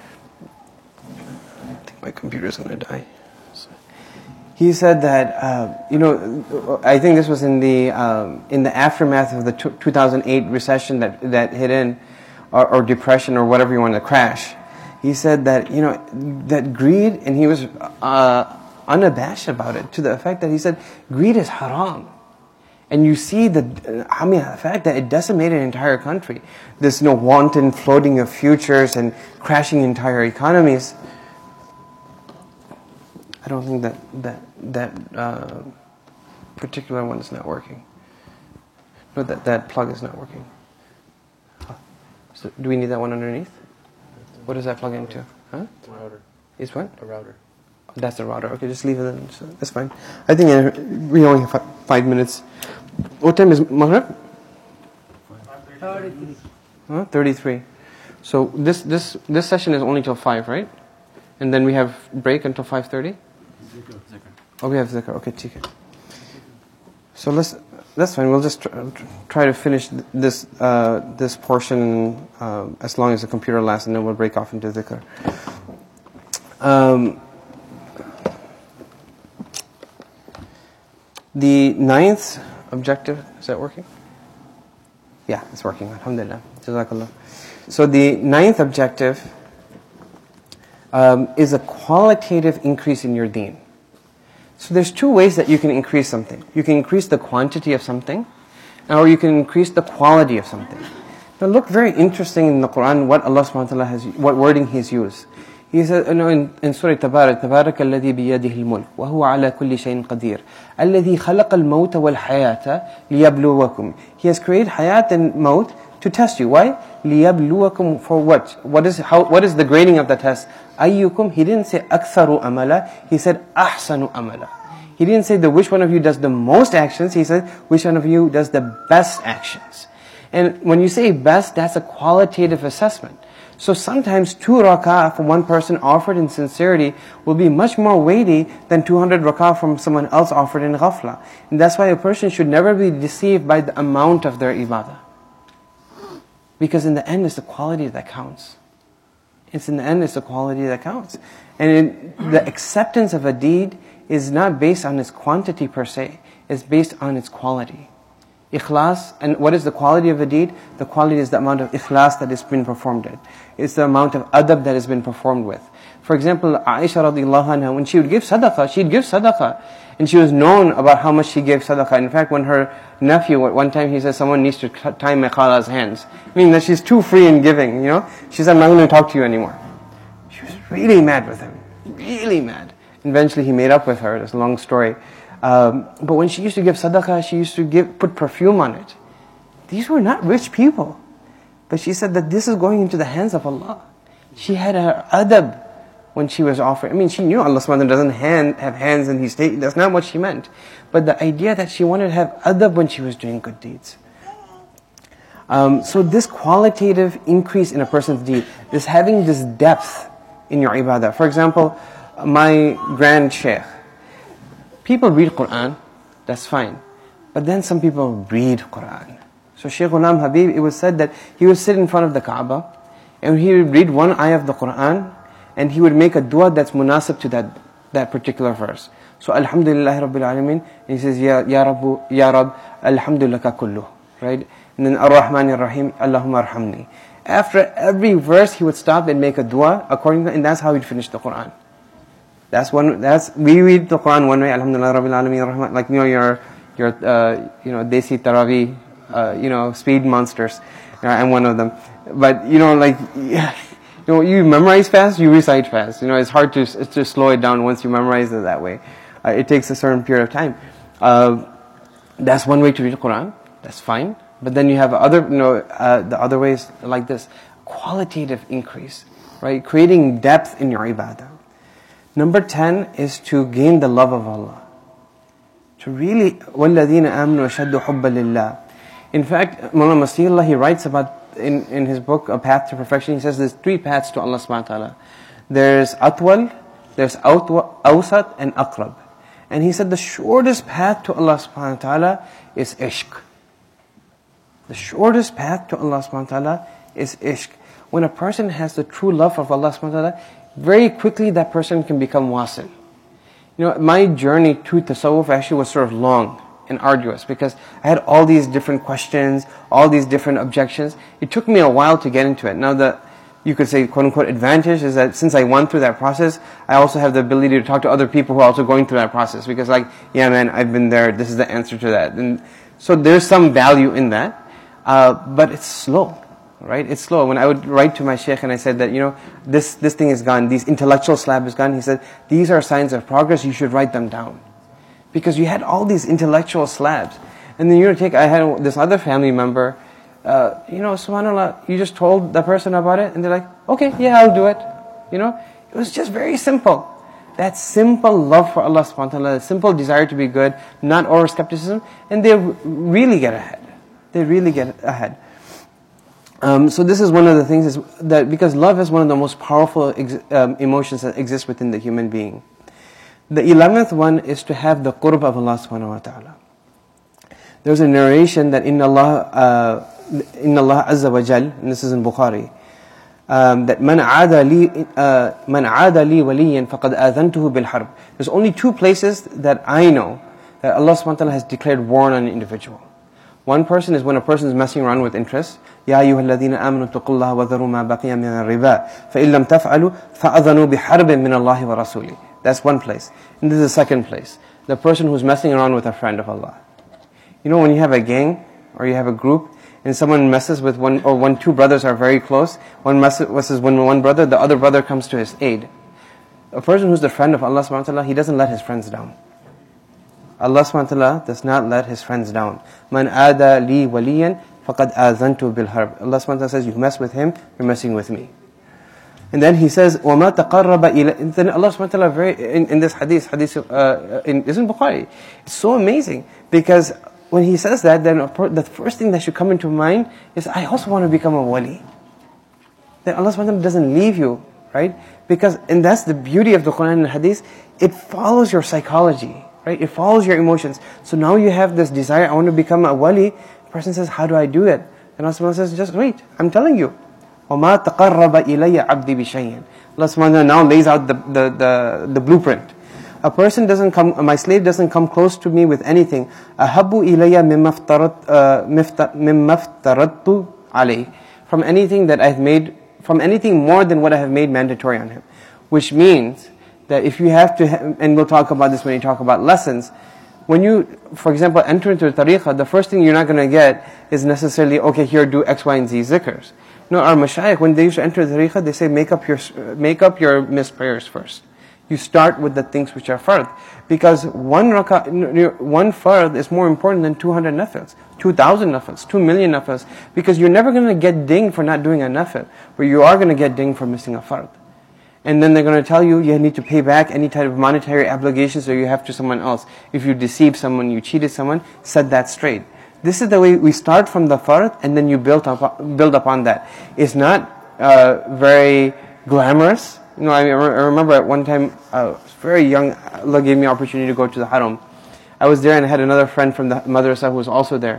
I think my computer's going to die. He said that, uh, you know, I think this was in the um, in the aftermath of the two thousand eight recession that that hit in. or, or depression or whatever you want to crash. He said that, you know, that greed, and he was uh, unabashed about it, to the effect that he said, greed is haram. And you see the, I mean, the fact that it decimated an entire country. This, you know, wanton floating of futures and crashing entire economies. I don't think that that that uh, particular one is not working. No, that that plug is not working. So do we need that one underneath? What does that plug into? Huh? A router. Is what? A router. That's the router. Okay, just leave it in. So that's fine. I think uh, we only have five, five minutes. What time is Maghrib? thirty-three. Huh? thirty-three. So this this this session is only till five, right? And then we have break until five thirty? Zikr. Oh, we have zikr. Okay, ठीक है. So let's that's fine. We'll just try, try to finish this uh, this portion uh, as long as the computer lasts, and then we'll break off into zikr. Um, the ninth objective, is that working? Yeah, it's working. Alhamdulillah. Jazakallah. So the ninth objective um, is a qualitative increase in your deen. So there's two ways that you can increase something. You can increase the quantity of something, or you can increase the quality of something. Now look, very interesting in the Quran what Allah subhanahu wa ta'ala has, what wording He's used. He says, you know, in, in Surah Tabarak, تبارك الذي بيده الملك وهو على كل شيء قدير الذي خلق الموت والحياة ليبلوكم. He has created hayat and maut to test you. Why? ليبلوكم, for what? What is how? What is the grading of the test? أيكم. He didn't say أكثر أملا. He said أحسن أملا. He didn't say the which one of you does the most actions. He said which one of you does the best actions. And when you say best, that's a qualitative assessment. So sometimes two rak'ah for one person offered in sincerity will be much more weighty than two hundred rak'ah from someone else offered in ghafla. And that's why a person should never be deceived by the amount of their ibadah. Because in the end, it's the quality that counts. It's in the end, it's the quality that counts. And it, the acceptance of a deed is not based on its quantity per se. It's based on its quality. Ikhlas, and what is the quality of a deed? The quality is the amount of ikhlas that has been performed with. It's the amount of adab that has been performed with. For example, Aisha radiallahu anha, when she would give sadaqah, she'd give sadaqah. And she was known about how much she gave sadaqah. In fact, when her nephew, at one time he says, someone needs to tie my khala's hands. Meaning that she's too free in giving, you know. She said, I'm not going to talk to you anymore. She was really mad with him. Really mad. Eventually he made up with her. It's a long story. Um, but when she used to give sadaqah, she used to give put perfume on it. These were not rich people. But she said that this is going into the hands of Allah. She had her adab when she was offering. I mean, she knew Allah subhanahu wa ta'ala doesn't hand, have hands and He's taking. That's not what she meant. But the idea that she wanted to have adab when she was doing good deeds. Um, so this qualitative increase in a person's deed, this having this depth in your ibadah. For example, my grand sheikh, people read Quran, that's fine. But then some people read Quran. So Shaykh Ghulam Habib, it was said that he would sit in front of the Kaaba and he would read one ayah of the Quran and he would make a dua that's munasib to that, that particular verse. So Alhamdulillah Rabbil Alameen, and he says, Ya, ya Rabbu, Ya Rab, Alhamdulillah kullu. Right? And then Ar-Rahman Ar-Rahim, Allahumma arhamni. After every verse he would stop and make a dua according to, and that's how he'd finish the Quran. That's one. That's we read the Quran one way. Alhamdulillah Rabbil Alameen Rahman. Like you know your your uh, you know Desi Taraweeh, uh, you know speed monsters. Uh, I'm one of them. But you know like yeah, you know you memorize fast, you recite fast. You know it's hard to to slow it down once you memorize it that way. Uh, it takes a certain period of time. Uh, that's one way to read the Quran. That's fine. But then you have other you know uh, the other ways like this qualitative increase, right? Creating depth in your ibadah. Number ten is to gain the love of Allah. To really, وَالَّذِينَ آمَنُوا أَشَدُّ حُبًّا لِلَّهِ. In fact, Mawlana Masihullah, he writes about, in, in his book, A Path to Perfection, he says there's three paths to Allah subhanahu wa ta'ala. There's atwal, there's awsat, and aqrab. And he said the shortest path to Allah subhanahu wa ta'ala is ishq. The shortest path to Allah subhanahu wa ta'ala is ishq. When a person has the true love of Allah subhanahu wa ta'ala, very quickly that person can become wasil. You know, my journey to tasawwuf actually was sort of long. and arduous because I had all these different questions, all these different objections. It took me a while to get into it. Now the, you could say, quote unquote, advantage is that since I went through that process, I also have the ability to talk to other people who are also going through that process because like, yeah man, I've been there, this is the answer to that. And so there's some value in that, uh, but it's slow, right? It's slow. When I would write to my sheikh and I said that, you know, this, this thing is gone, these intellectual slab is gone, he said, these are signs of progress, you should write them down. Because you had all these intellectual slabs. And then you know, take, I had this other family member, uh, you know, subhanAllah, you just told the person about it, and they're like, okay, yeah, I'll do it. You know, it was just very simple. That simple love for Allah subhanahu wa ta'ala, that simple desire to be good, not over skepticism, and they really get ahead. They really get ahead. Um, so this is one of the things, is that because love is one of the most powerful ex- um, emotions that exist within the human being. The eleventh one is to have the qurb of Allah subhanahu wa ta'ala. There's a narration that Inna Allah, uh, Inna Allah Azza wa Jal, and this is in Bukhari, um, that Man aada li, uh, Man aada li waliyan faqad adhantuhu bil harb. There's only two places that I know that Allah subhanahu wa ta'ala has declared war on an individual. One person is when a person is messing around with interest. Ya ayyuhalladhina amanu taqullaha wa dharu ma baqiya min ar-riba fa in lam taf'alu fa'adhanu biharbin min Allahi wa rasuli. That's one place. And this is the second place. The person who's messing around with a friend of Allah. You know when you have a gang or you have a group and someone messes with one, or when two brothers are very close, one messes with one brother, the other brother comes to his aid. A person who's the friend of Allah subhanahu wa ta'ala, he doesn't let his friends down. Allah subhanahu wa ta'ala does not let his friends down. Man aada li waliyan faqad azantu bil harb. Allah subhanahu wa ta'ala says, you mess with him, you're messing with me. And then he says, وَمَا تَقَرَّبَ إِلَيْهِ. Then Allah subhanahu wa ta'ala, very, in, in this hadith, hadith uh, in, is in Bukhari. It's so amazing. Because when he says that, then the first thing that should come into mind is, I also want to become a wali. That Allah subhanahu wa ta'ala doesn't leave you, right? Because, and that's the beauty of the Quran and the hadith, it follows your psychology, right? It follows your emotions. So now you have this desire, I want to become a wali. The person says, how do I do it? And Allah subhanahu wa ta'ala says, just wait, I'm telling you. وَمَا تَقَرَّبَ إِلَيَّ عَبْدِي بِشَيْءٍ. Allah subhanahu wa ta'ala now lays out the, the, the, the blueprint. A person doesn't come, my slave doesn't come close to me with anything. أَحَبُّ إِلَيَّ مِمَّا افْتَرَضْتُ عَلَيْهِ. From anything that I've made, from anything more than what I have made mandatory on him. Which means that if you have to, ha- and we'll talk about this when you talk about lessons, when you, for example, enter into the tariqah, the first thing you're not going to get is necessarily, okay, here do X, Y, and Z zikrs. No, our mashayikh, when they used to enter the tariqah, they say, make up your make up your missed prayers first. You start with the things which are fard. Because one rakah, one fard is more important than two hundred nafils, two thousand nafils, two million nafils. Because you're never going to get dinged for not doing a nafil, but you are going to get dinged for missing a fard. And then they're going to tell you, you need to pay back any type of monetary obligations that you have to someone else. If you deceived someone, you cheated someone, set that straight. This is the way we start from the fard, and then you build up, build upon that. It's not uh, very glamorous. You know, I, I remember at one time, I was very young, Allah gave me an opportunity to go to the haram. I was there and I had another friend from the madrasa who was also there.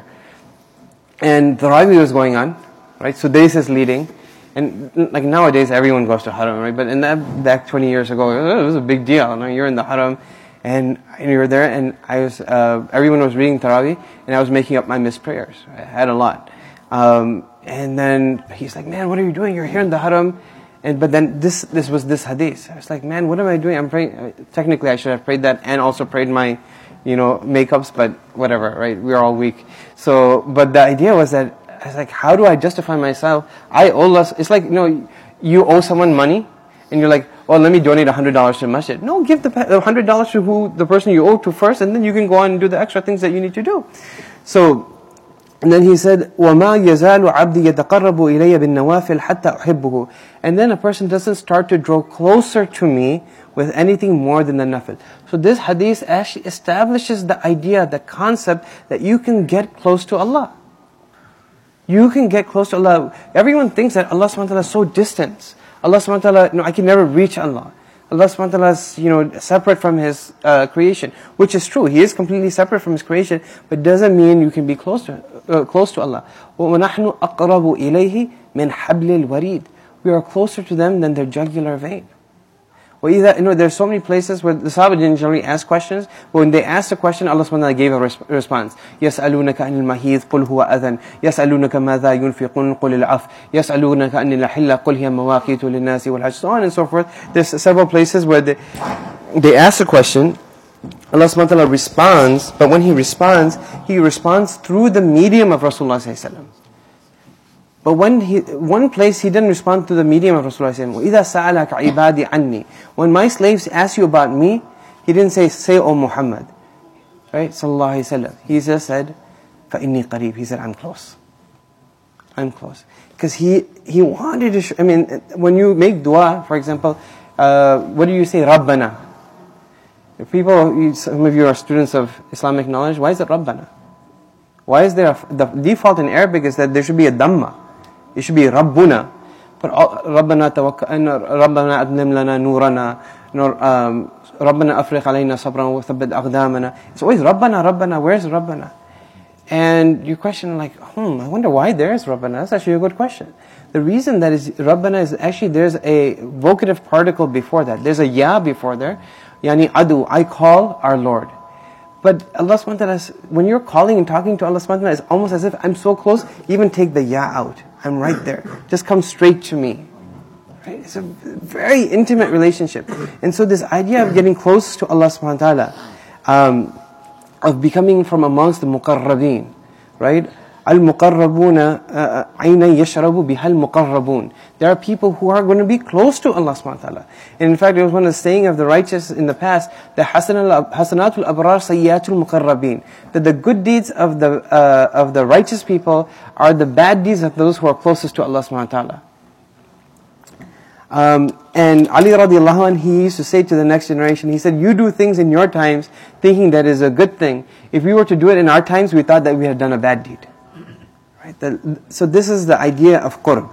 And the Tarawih was going on, right? So Sudais is leading. And like nowadays, everyone goes to haram, right? But in that, back twenty years ago, it was a big deal. You know, you're in the haram, and you're there, and I was, uh, everyone was reading Tarawih, and I was making up my missed prayers. I had a lot. Um, and then he's like, man, what are you doing? You're here in the haram. And, but then this, this was this hadith. I was like, man, what am I doing? I'm praying. Technically, I should have prayed that and also prayed my, you know, makeups, but whatever, right? We're all weak. So, but the idea was that, I was like, how do I justify myself? I owe less. It's like, you know, you owe someone money, and you're like, oh, let me donate one hundred dollars to the masjid. No, give the one hundred dollars to who the person you owe to first, and then you can go on and do the extra things that you need to do. So, and then he said, وَمَا يَزَالُ عَبْدِي يَتَقَرَّبُ إِلَيَّ بِالنَّوَافِلِ حَتَّى أُحِبُّهُ. And then a person doesn't start to draw closer to me with anything more than the nafil. So this hadith actually establishes the idea, the concept that you can get close to Allah. You can get close to Allah. Everyone thinks that Allah subhanahu wa ta'ala is so distant. Allah subhanahu wa ta'ala, no, I can never reach Allah. Allah subhanahu wa ta'ala is, you know, separate from His uh, creation, which is true. He is completely separate from His creation, but doesn't mean you can be close to uh, close to Allah. وَنَحْنُ أَقْرَبُ إِلَيْهِ مِنْ حَبْلِ الْوَرِيدِ. We are closer to them than their jugular vein. وَإِذَا, you know, there's so many places where the Sahaba didn't generally ask questions, but when they asked a question, Allah subhanahu wa ta'ala gave a res- response. يَسْأَلُونَكَ عَنِ الْمَحِيضِ قُلْ هُوَ أَذًى يَسْأَلُونَكَ مَاذَا يُنْفِقُونَ قُلِ الْعَفْوَ يَسْأَلُونَكَ عَنِ الْأَحِلَّةِ قُلْ هِيَ مَوَاقِيتُ لِلنَّاسِ وَالْحَجِّ, so on and so forth. There's several places where they, they ask a question, Allah subhanahu wa ta'ala responds, but when He responds, He responds through the medium of Rasulullah sallallahu alaihi wasallam. But when he, one place He didn't respond to the medium of Rasulullah sallallahu alaihi wasallam. وَإِذَا سَأَلَكَ عِبَادِي عَنِّي, when my slaves ask you about me, He didn't say, say, O Muhammad. Right? Sallallahu alaihi wasallam. He just said, فَإِنِّي قَرِيب. He said, I'm close. I'm close. Because he, he wanted to, sh- I mean, when you make dua, for example, uh, what do you say? Rabbana. If people, you, some of you are students of Islamic knowledge, why is it Rabbana? Why is there, a, the default in Arabic is that there should be a Dhamma. It should be Rabbuna. But Rabbana tawakka'na, Rabbana adlim lana nurana, Rabbana afriq alayna sabran wa thabbit aqdamana. It's always Rabbana, Rabbana, where's Rabbana? And you question like, hmm, I wonder why there is Rabbana. That's actually a good question. The reason that is Rabbana is actually there's a vocative particle before that. There's a Ya before there. Yani adu, I call our Lord. But Allah subhanahu wa ta'ala, when you're calling and talking to Allah subhanahu wa ta'ala, it's almost as if I'm so close, even take the Ya out. I'm right there. Just come straight to me. Right? It's a very intimate relationship. And so this idea of getting close to Allah subhanahu wa ta'ala, um, of becoming from amongst the muqarrabeen, right? Al-muqarrabuna ayna yashrabu bihal muqarrabun. There are people who are going to be close to Allah subhanahu wa ta'ala. And in fact, there was one of the saying of the righteous in the past, that hasanatul abrar sayyatul muqarrabin, that the good deeds of the uh, of the righteous people are the bad deeds of those who are closest to Allah subhanahu wa ta'ala. Um, and Ali radiallahu anh, he used to say to the next generation, he said, you do things in your times thinking that is a good thing. If we were to do it in our times, we thought that we had done a bad deed. Right? The, so this is the idea of qurb.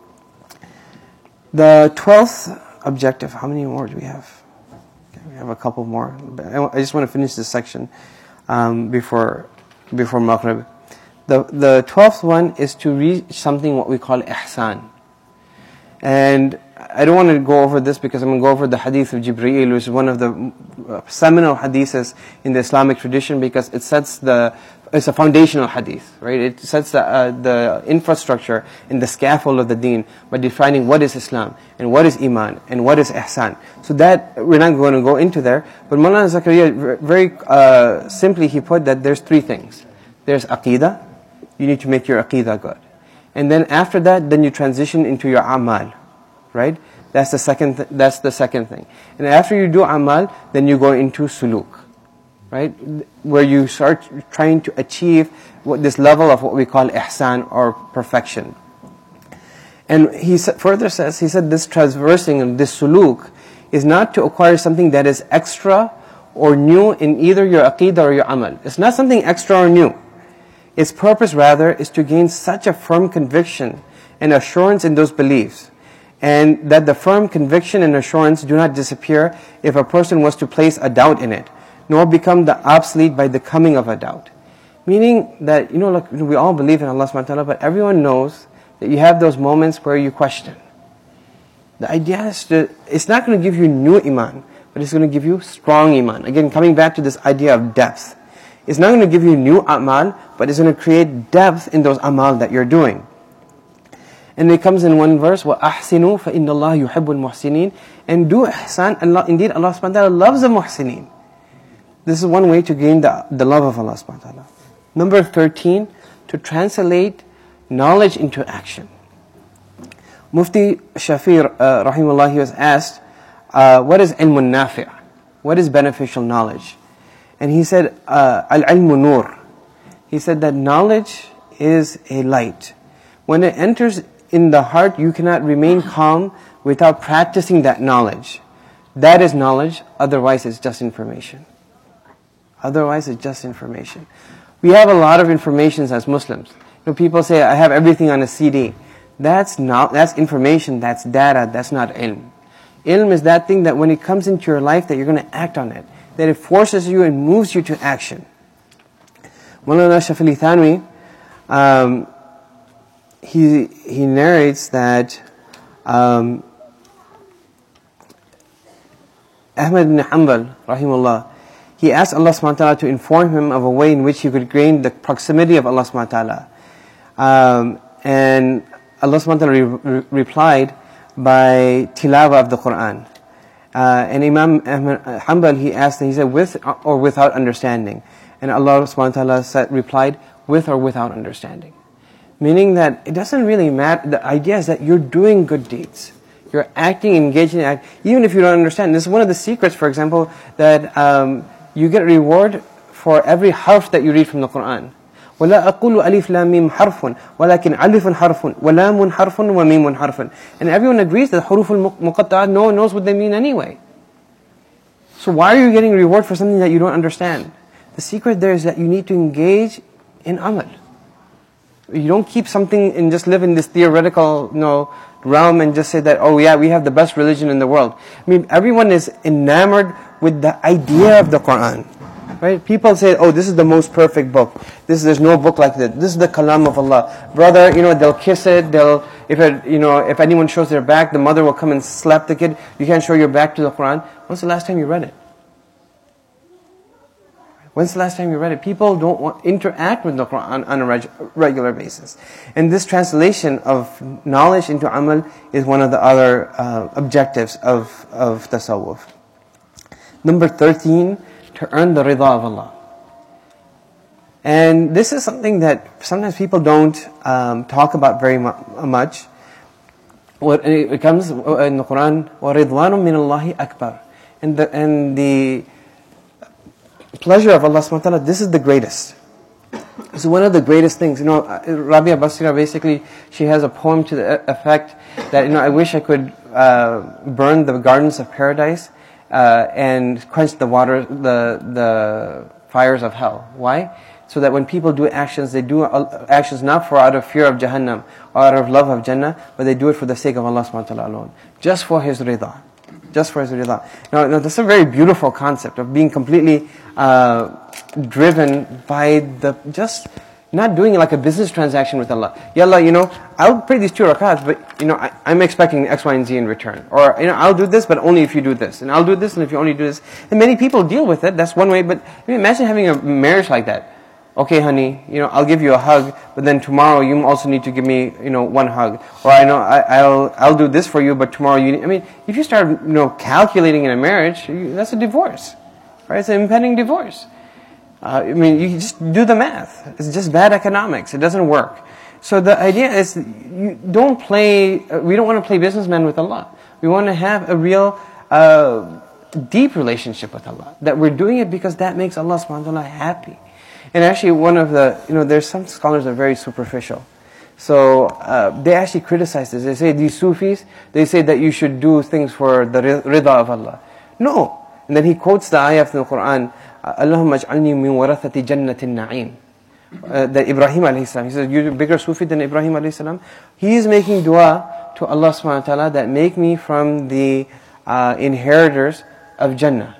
The twelfth objective, how many more do we have? Okay, we have a couple more. I just want to finish this section um, before before Maghrib. The, the twelfth one is to reach something what we call ihsan. And I don't want to go over this because I'm going to go over the hadith of Jibreel, which is one of the seminal hadiths in the Islamic tradition, because it sets the, it's a foundational hadith, right? It sets the, uh, the infrastructure and the scaffold of the deen by defining what is Islam, and what is Iman, and what is Ihsan. So that, we're not going to go into there, but Mawlana Zakaria, very uh, simply, he put that there's three things. There's Aqidah, you need to make your Aqidah good. And then after that, then you transition into your amal, right? That's the second. Th- that's the second thing. And after you do amal, then you go into suluk, right? Where you start trying to achieve what this level of what we call ihsan or perfection. And he further says, he said, this traversing of this suluk is not to acquire something that is extra or new in either your aqidah or your amal. It's not something extra or new. Its purpose, rather, is to gain such a firm conviction and assurance in those beliefs, and that the firm conviction and assurance do not disappear if a person was to place a doubt in it, nor become the obsolete by the coming of a doubt. Meaning that, you know, look, we all believe in Allah subhanahu wa ta'ala, but everyone knows that you have those moments where you question. The idea is to, it's not going to give you new iman, but it's going to give you strong iman. Again, coming back to this idea of depth. It's not going to give you new amal, but it's going to create depth in those amal that you're doing. And it comes in one verse, وَأَحْسِنُوا فَإِنَّ اللَّهَ يُحِبُّ الْمُحْسِنِينَ. And do ihsan, Allah, indeed Allah subhanahu wa ta'ala loves the muhsinin. This is one way to gain the, the love of Allah subhanahu wa ta'ala. Number thirteen, to translate knowledge into action. Mufti Shafir, uh, rahimahullah, he was asked, uh, what is ilmun nafi'? What is beneficial knowledge? And he said, uh, al-ilmu nur. He said that knowledge is a light. When it enters in the heart, you cannot remain calm without practicing that knowledge. That is knowledge, otherwise it's just information. Otherwise it's just information. We have a lot of information as Muslims. You know, people say, I have everything on a C D. That's not, that's information, that's data, that's not ilm. Ilm is that thing that when it comes into your life that you're going to act on it. That it forces you and moves you to action. Mawlana Shafili Thanwi, um, he he narrates that um, Ahmad ibn Hanbal, rahimahullah, he asked Allah subhanahu wa ta'ala to inform him of a way in which he could gain the proximity of Allah subhanahu wa ta'ala. Um, and Allah subhanahu wa ta'ala re- re- replied by tilawa of the Qur'an. Uh, and Imam Ahmad Hanbal, he asked, he said, with or without understanding. And Allah subhanahu wa ta'ala said, replied, with or without understanding. Meaning that it doesn't really matter. The idea is that you're doing good deeds. You're acting, engaging in act, even if you don't understand. This is one of the secrets, for example, that um, you get reward for every harf that you read from the Qur'an. وَلَا أَقُولُ أَلِفْ لَام مِيم حَرْفٌ وَلَكِنْ أَلِفٌ حَرْفٌ وَلَامٌ حَرْفٌ وَمِيمٌ حَرْفٌ. And everyone agrees that huruf al-muqatta'at, no one knows what they mean anyway. So why are you getting reward for something that you don't understand? The secret there is that you need to engage in amal. You don't keep something and just live in this theoretical, you know, realm and just say that, oh yeah, we have the best religion in the world. I mean, everyone is enamored with the idea of the Qur'an. Right? People say, oh, this is the most perfect book. This there's no book like this. This is the kalam of Allah. Brother, you know, they'll kiss it. They'll, if it, you know, if anyone shows their back, the mother will come and slap the kid. You can't show your back to the Qur'an. When's the last time you read it? When's the last time you read it? People don't want interact with the Qur'an on a reg- regular basis. And this translation of knowledge into amal is one of the other uh, objectives of, of tasawwuf. Number thirteen, to earn the rida of Allah. And this is something that sometimes people don't um, talk about very mu- much. It comes in the Quran, وَرِضْوَانٌ مِّنَ اللَّهِ أَكْبَرُ. And the, and the pleasure of Allah subhanahu wa ta'ala, this is the greatest. It's one of the greatest things. You know, Rabia Basira, basically, she has a poem to the effect that, you know, I wish I could uh, burn the gardens of paradise uh, and quench the water, the the fires of hell. Why? So that when people do actions, they do actions not for out of fear of Jahannam or out of love of Jannah, but they do it for the sake of Allah subhanahu wa ta'ala alone. Just for His rida. Just for His rida. Now, now, that's a very beautiful concept of being completely uh, driven by the, just not doing it like a business transaction with Allah. Ya Allah, you know, I'll pray these two rakats, but, you know, I, I'm expecting X, Y, and Z in return. Or, you know, I'll do this, but only if you do this. And I'll do this, and if you only do this. And many people deal with it. That's one way, but I mean, imagine having a marriage like that. Okay, honey, you know, I'll give you a hug, but then tomorrow you also need to give me, you know, one hug. Or I know I, I'll I'll do this for you, but tomorrow you need, I mean, if you start, you know, calculating in a marriage, you, that's a divorce, right? It's an impending divorce. Uh, I mean, you just do the math. It's just bad economics. It doesn't work. So the idea is, you don't play. Uh, we don't want to play businessman with Allah. We want to have a real, uh, deep relationship with Allah. That we're doing it because that makes Allah subhanahu wa ta'ala happy. And actually, one of the, you know, there's some scholars that are very superficial. So uh, they actually criticize this. They say, these Sufis, they say that you should do things for the rida of Allah. No. And then he quotes the ayah of the Quran, Allahumma aj'alni min warathati jannatin na'im. Uh, that Ibrahim alayhi salam, he says, you're a bigger Sufi than Ibrahim alayhi salam. He is making dua to Allah subhanahu wa ta'ala that make me from the uh, inheritors of Jannah.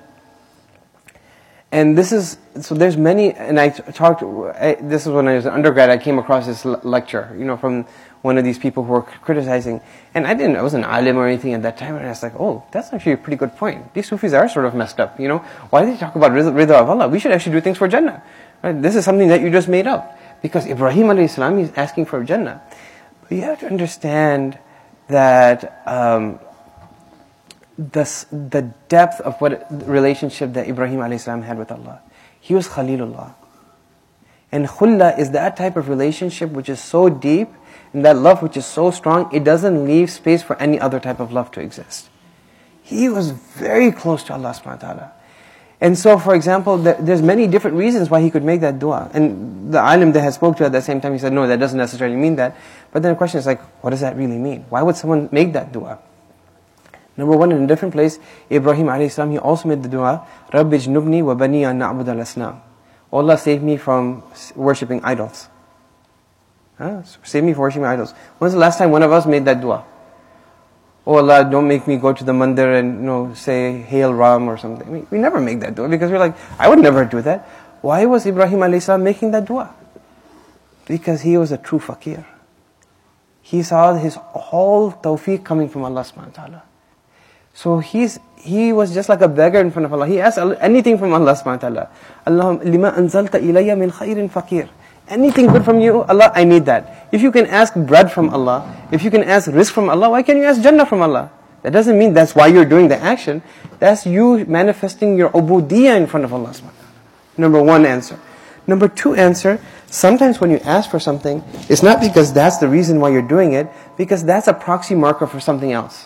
And this is, so there's many, and I talked, I, this is when I was an undergrad, I came across this l- lecture, you know, from one of these people who were criticizing, and I didn't, I wasn't alim or anything at that time, and I was like, oh, that's actually a pretty good point. These Sufis are sort of messed up, you know. Why do they talk about rida, rida of Allah? We should actually do things for Jannah. Right? This is something that you just made up. Because Ibrahim alayhi salam, he's asking for Jannah. But you have to understand that um, the, the depth of what relationship that Ibrahim alayhi salam had with Allah. He was Khalilullah. And khulla is that type of relationship which is so deep, and that love which is so strong, it doesn't leave space for any other type of love to exist. He was very close to Allah subhanahu wa ta'ala. And so, for example, there's many different reasons why he could make that dua. And the alim that had spoke to at the same time, he said, no, that doesn't necessarily mean that. But then the question is like, what does that really mean? Why would someone make that dua? Number one, in a different place, Ibrahim alayhi salam, he also made the dua, Rabbi jnubni wa bani an na'bud al-asnam. Allah save me from worshipping idols. Huh? Save me from worshipping idols. When's the last time one of us made that dua? Oh Allah, don't make me go to the mandir and, you know, say Hail Ram or something. I mean, we never make that dua because we're like, I would never do that. Why was Ibrahim alayhi salam making that dua? Because he was a true fakir. He saw his whole tawfiq coming from Allah subhanahu wa ta'ala. So he's he was just like a beggar in front of Allah. He asked anything from Allah subhanahu wa ta'ala. Allahumma lima anzalta ilayya min khairin faqir. Anything good from you, Allah, I need that. If you can ask bread from Allah, if you can ask rizq from Allah, why can't you ask Jannah from Allah? That doesn't mean that's why you're doing the action. That's you manifesting your ubudiyyah in front of Allah subhanahu wa ta'ala. Number one answer. Number two answer, sometimes when you ask for something, it's not because that's the reason why you're doing it, because that's a proxy marker for something else.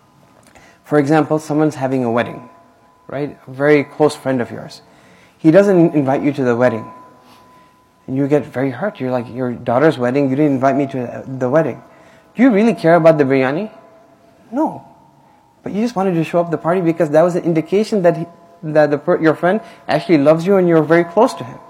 For example, someone's having a wedding, right? A very close friend of yours. He doesn't invite you to the wedding. And you get very hurt. You're like, your daughter's wedding, you didn't invite me to the wedding. Do you really care about the biryani? No. But you just wanted to show up the party because that was an indication that, he, that the, your friend actually loves you and you're very close to him.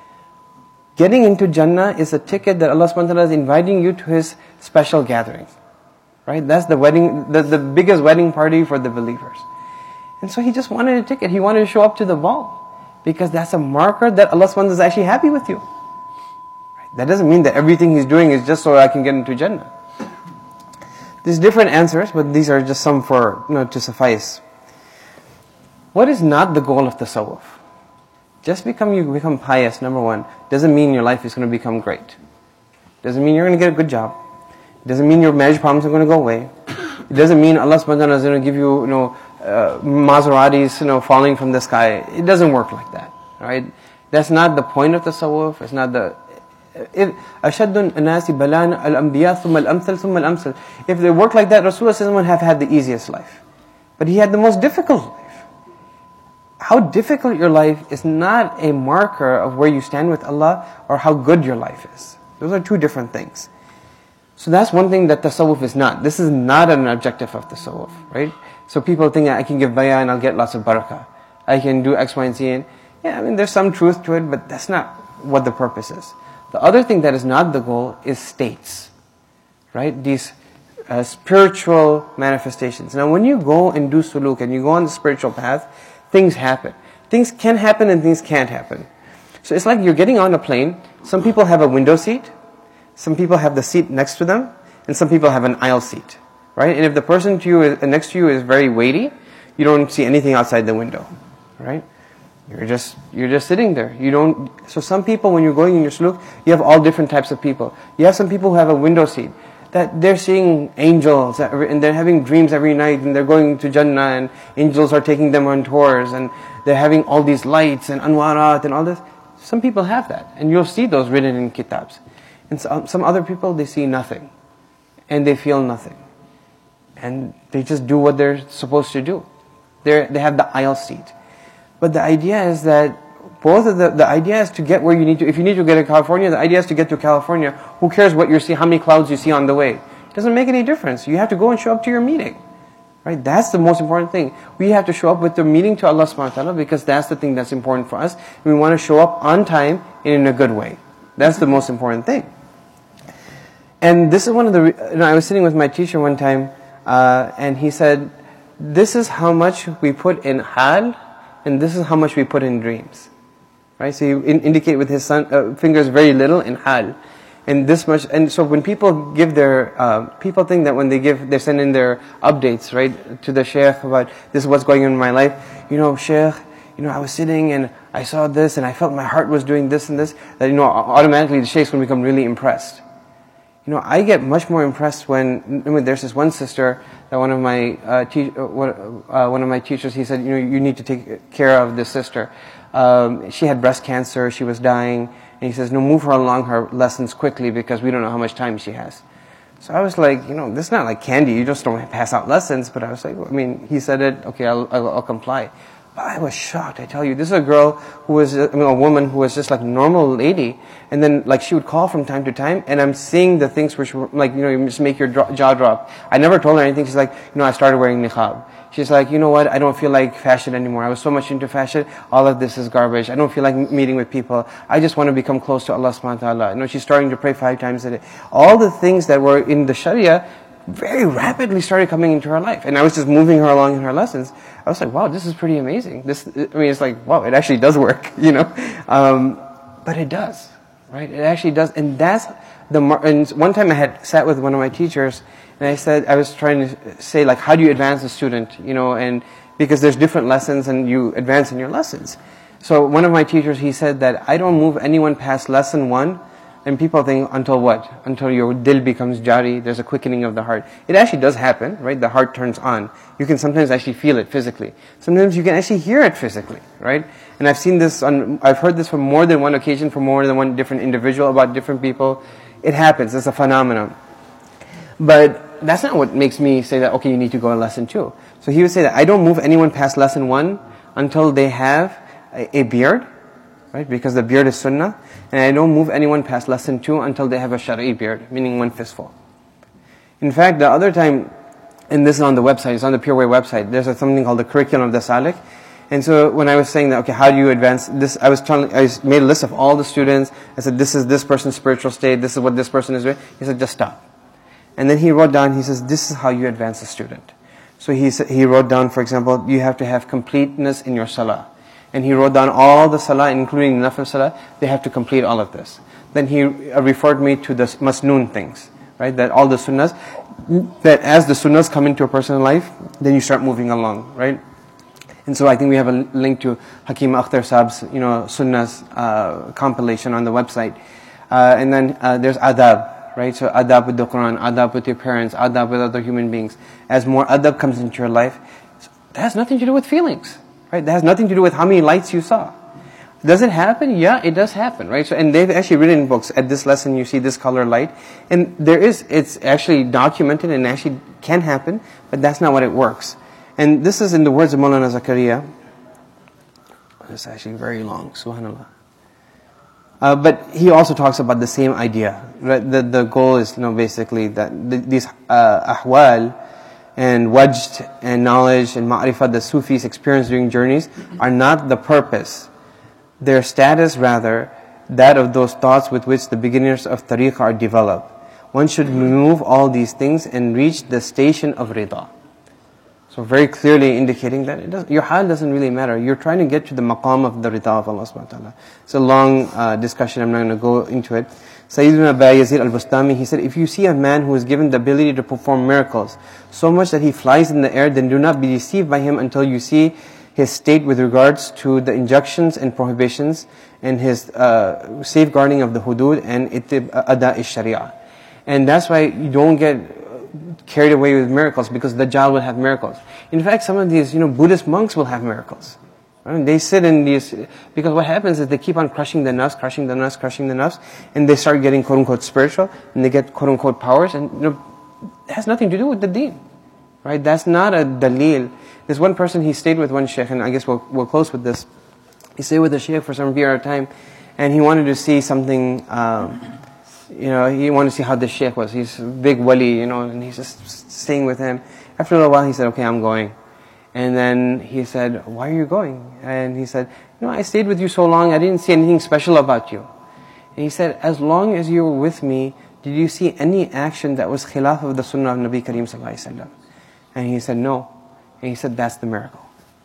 Getting into Jannah is a ticket that Allah subhanahu wa ta'ala is inviting you to His special gatherings. Right? That's the wedding, the, the biggest wedding party for the believers. And so he just wanted a ticket. He wanted to show up to the ball. Because that's a marker that Allah subhanahu wa ta'ala is actually happy with you. Right? That doesn't mean that everything he's doing is just so I can get into Jannah. There's different answers, but these are just some for, you know, to suffice. What is not the goal of tasawwuf? Just become you become pious, number one, doesn't mean your life is going to become great. Doesn't mean you're going to get a good job. It doesn't mean your marriage problems are going to go away. It doesn't mean Allah subhanahu wa ta'ala is going to give you, you know, uh, Maseratis, you know, falling from the sky. It doesn't work like that, right? That's not the point of tasawwuf. It's not the... أَشَدُّ النَّاسِ بَلَانَ الْأَنْبِيَاء ثُمَّ الْأَمْثَلِ ثُمَّ الْأَمْثَلِ. If they work like that, Rasulullah would have had the easiest life. But he had the most difficult life. How difficult your life is not a marker of where you stand with Allah or how good your life is. Those are two different things. So that's one thing that tasawwuf is not. This is not an objective of tasawwuf, right? So people think I can give bayah and I'll get lots of barakah. I can do X, Y, and Z. And yeah, I mean, there's some truth to it, but that's not what the purpose is. The other thing that is not the goal is states, right? These uh, spiritual manifestations. Now, when you go and do suluk and you go on the spiritual path, things happen. Things can happen and things can't happen. So it's like you're getting on a plane. Some people have a window seat. Some people have the seat next to them. And some people have an aisle seat, right? And if the person to you is, next to you is very weighty, you don't see anything outside the window, right? You're just you're just sitting there. You don't. So some people, when you're going in your suluk, you have all different types of people. You have some people who have a window seat, that they're seeing angels, and they're having dreams every night, and they're going to Jannah, and angels are taking them on tours, and they're having all these lights and anwarat and all this. Some people have that, and you'll see those written in kitabs. And some, some other people, they see nothing, and they feel nothing, and they just do what they're supposed to do. They they have the aisle seat. But the idea is that both of the, the idea is to get where you need to. If you need to get to California, the idea is to get to California. Who cares what you see, how many clouds you see on the way? It doesn't make any difference. You have to go and show up to your meeting. Right? That's the most important thing. We have to show up with the meeting to Allah subhanahu wa ta'ala because that's the thing that's important for us. We want to show up on time and in a good way. That's the most important thing. And this is one of the... You know, I was sitting with my teacher one time uh, and he said, this is how much we put in hal and this is how much we put in dreams. Right? So you in, indicate with his son, uh, fingers very little in hal. And this much, and so when people give their, uh, people think that when they give, they send in their updates, right, to the sheikh about this is what's going on in my life. You know, sheikh, you know, I was sitting and I saw this and I felt my heart was doing this and this. That, you know, automatically the sheikh's going to become really impressed. You know, I get much more impressed when, I mean, there's this one sister that one of my, uh, te- uh, one of my teachers, he said, you know, you need to take care of this sister. Um, she had breast cancer, she was dying, and he says, no, move her along her lessons quickly because we don't know how much time she has. So I was like, you know, this is not like candy, you just don't pass out lessons, but I was like, I mean, he said it, okay, I'll, I'll, I'll comply. But I was shocked, I tell you. This is a girl who was, I mean, a woman who was just like a normal lady, and then like she would call from time to time, and I'm seeing the things which were like, you know, you just make your jaw drop. I never told her anything. She's like, you know, I started wearing niqab. She's like, you know what, I don't feel like fashion anymore. I was so much into fashion, all of this is garbage. I don't feel like meeting with people. I just want to become close to Allah subhanahu wa ta'ala. You know, she's starting to pray five times a day. All the things that were in the Sharia very rapidly started coming into her life. And I was just moving her along in her lessons. I was like, wow, this is pretty amazing. This, I mean, it's like, wow, it actually does work, you know. Um, but it does. right? It actually does. And that's the, mar- and one time I had sat with one of my teachers, and I said, I was trying to say, like, how do you advance a student, you know, and because there's different lessons and you advance in your lessons. So one of my teachers, he said that I don't move anyone past lesson one, and people think, until what? Until your dil becomes jari, there's a quickening of the heart. It actually does happen, right? The heart turns on. You can sometimes actually feel it physically. Sometimes you can actually hear it physically, right? And I've seen this on, I've heard this from more than one occasion, from more than one different individual about different people. It happens, it's a phenomenon. But that's not what makes me say that, okay, you need to go to lesson two. So he would say that I don't move anyone past lesson one until they have a, a beard, right? Because the beard is sunnah. And I don't move anyone past lesson two until they have a shari'i beard, meaning one fistful. In fact, the other time, and this is on the website, it's on the Pure Way website, there's a, something called the Curriculum of the Salik. And so when I was saying that, okay, how do you advance this, I was telling, I made a list of all the students. I said, this is this person's spiritual state, this is what this person is doing. He said, just stop. And then he wrote down, he says, this is how you advance a student. So he he wrote down, for example, you have to have completeness in your salah. And he wrote down all the salah, including the nafil salah, they have to complete all of this. Then he referred me to the masnoon things, right? That all the sunnahs, that as the sunnahs come into a person's life, then you start moving along, right? And so I think we have a link to Hakim Akhtar Saab's, you know, sunnahs uh, compilation on the website. Uh, and then uh, there's adab, right? So adab with the Quran, adab with your parents, adab with other human beings. As more adab comes into your life, that has nothing to do with feelings. Right? That has nothing to do with how many lights you saw. Does it happen? Yeah, it does happen, right? So, and they've actually written books. At this lesson, you see this color light, and there is, it's actually documented and actually can happen, but that's not what it works. And this is in the words of Maulana Zakaria. It's actually very long, subhanAllah. Uh, but he also talks about the same idea. Right? The the goal is, you know, basically that the, these uh, ahwal and wajd and knowledge and ma'rifah that Sufis experience during journeys are not the purpose. Their status, rather, that of those thoughts with which the beginners of tariqah are developed. One should remove all these things and reach the station of rida. So very clearly indicating that it does, your hal doesn't really matter. You're trying to get to the maqam of the rida of Allah subhanahu wa ta'ala. It's a long uh, discussion, I'm not going to go into it. Sayyidina Bayazid al-Bustami, he said, if you see a man who is given the ability to perform miracles, so much that he flies in the air, then do not be deceived by him until you see his state with regards to the injunctions and prohibitions and his uh, safeguarding of the hudud and ada-ish-sharia. And that's why you don't get carried away with miracles, because Dajjal will have miracles. In fact, some of these, you know, Buddhist monks will have miracles. Right? They sit in these, because what happens is they keep on crushing the nafs, crushing the nafs, crushing the nafs, and they start getting quote-unquote spiritual, and they get quote-unquote powers, and, you know, it has nothing to do with the deen. Right? That's not a dalil. There's one person, he stayed with one sheikh, and I guess we'll, we'll close with this. He stayed with the sheikh for some period of time, and he wanted to see something, um, you know, he wanted to see how the sheikh was. He's a big wali, you know, and he's just staying with him. After a little while, he said, okay, I'm going. And then he said, why are you going? And he said, you know, I stayed with you so long, I didn't see anything special about you. And he said, as long as you were with me, did you see any action that was khilaf of the sunnah of Nabi Kareem sallallahu alaihi wasallam? And he said, no. And he said, that's the miracle.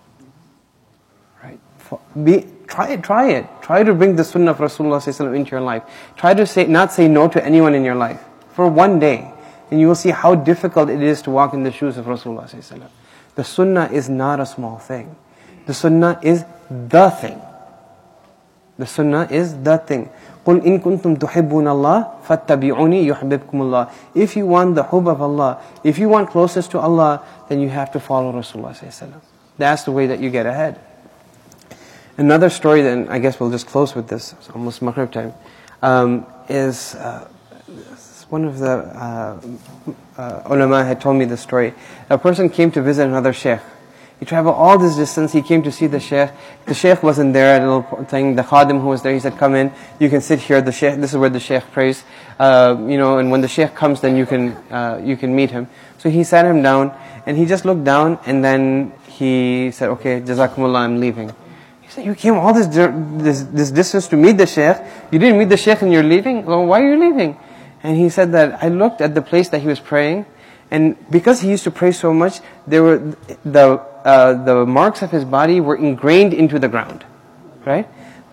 Right? Be, try it, try it. Try to bring the sunnah of Rasulullah sallallahu alaihi wasallam into your life. Try to say, not say no to anyone in your life for one day. And you will see how difficult it is to walk in the shoes of Rasulullah sallallahu alaihi wasallam. The sunnah is not a small thing. The sunnah is the thing. The sunnah is the thing. قُلْ إِن كُنْتُمْ تُحِبُّونَ اللَّهِ فَاتَّبِعُونِي يُحْبِبْكُمُ اللَّهِ. If you want the hub of Allah, if you want closeness to Allah, then you have to follow Rasulullah sallallahu alaihi wasallam. That's the way that you get ahead. Another story, then I guess we'll just close with this. It's almost Maghrib time. Um, is uh, one of the uh, uh, ulama had told me this story. A person came to visit another sheikh. He traveled all this distance, he came to see the sheikh. The sheikh wasn't there, a little thing, the khadim who was there, he said, come in, you can sit here, the sheikh, this is where the sheikh prays. Uh, you know, and when the sheikh comes, then you can, uh, you can meet him. So he sat him down, and he just looked down, and then he said, okay, jazakumullah, I'm leaving. He said, you came all this, this, this distance to meet the sheikh, you didn't meet the sheikh and you're leaving? Well, why are you leaving? And he said that, I looked at the place that he was praying, and because he used to pray so much, there were the uh, the marks of his body were ingrained into the ground, right?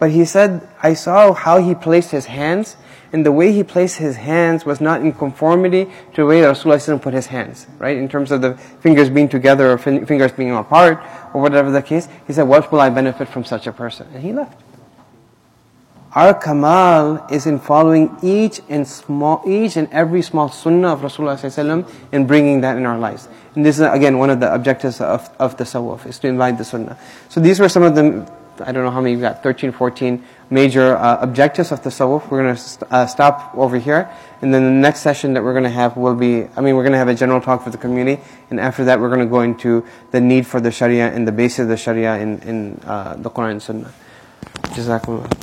but he said, I saw how he placed his hands, and the way he placed his hands was not in conformity to the way that Rasulullah put his hands, right? In terms of the fingers being together or fin- fingers being apart, or whatever the case. He said, what will I benefit from such a person? And he left. Our kamal is in following each and small, each and every small sunnah of Rasulullah ﷺ and bringing that in our lives. And this is again one of the objectives of of the tasawwuf, is to invite the sunnah. So these were some of the, I don't know how many we've got, thirteen, fourteen major uh, objectives of the tasawwuf. We're going to st- uh, stop over here, and then the next session that we're going to have will be, I mean, we're going to have a general talk for the community, and after that we're going to go into the need for the Sharia and the basis of the Sharia in in uh, the Quran and Sunnah. Jazakumullah.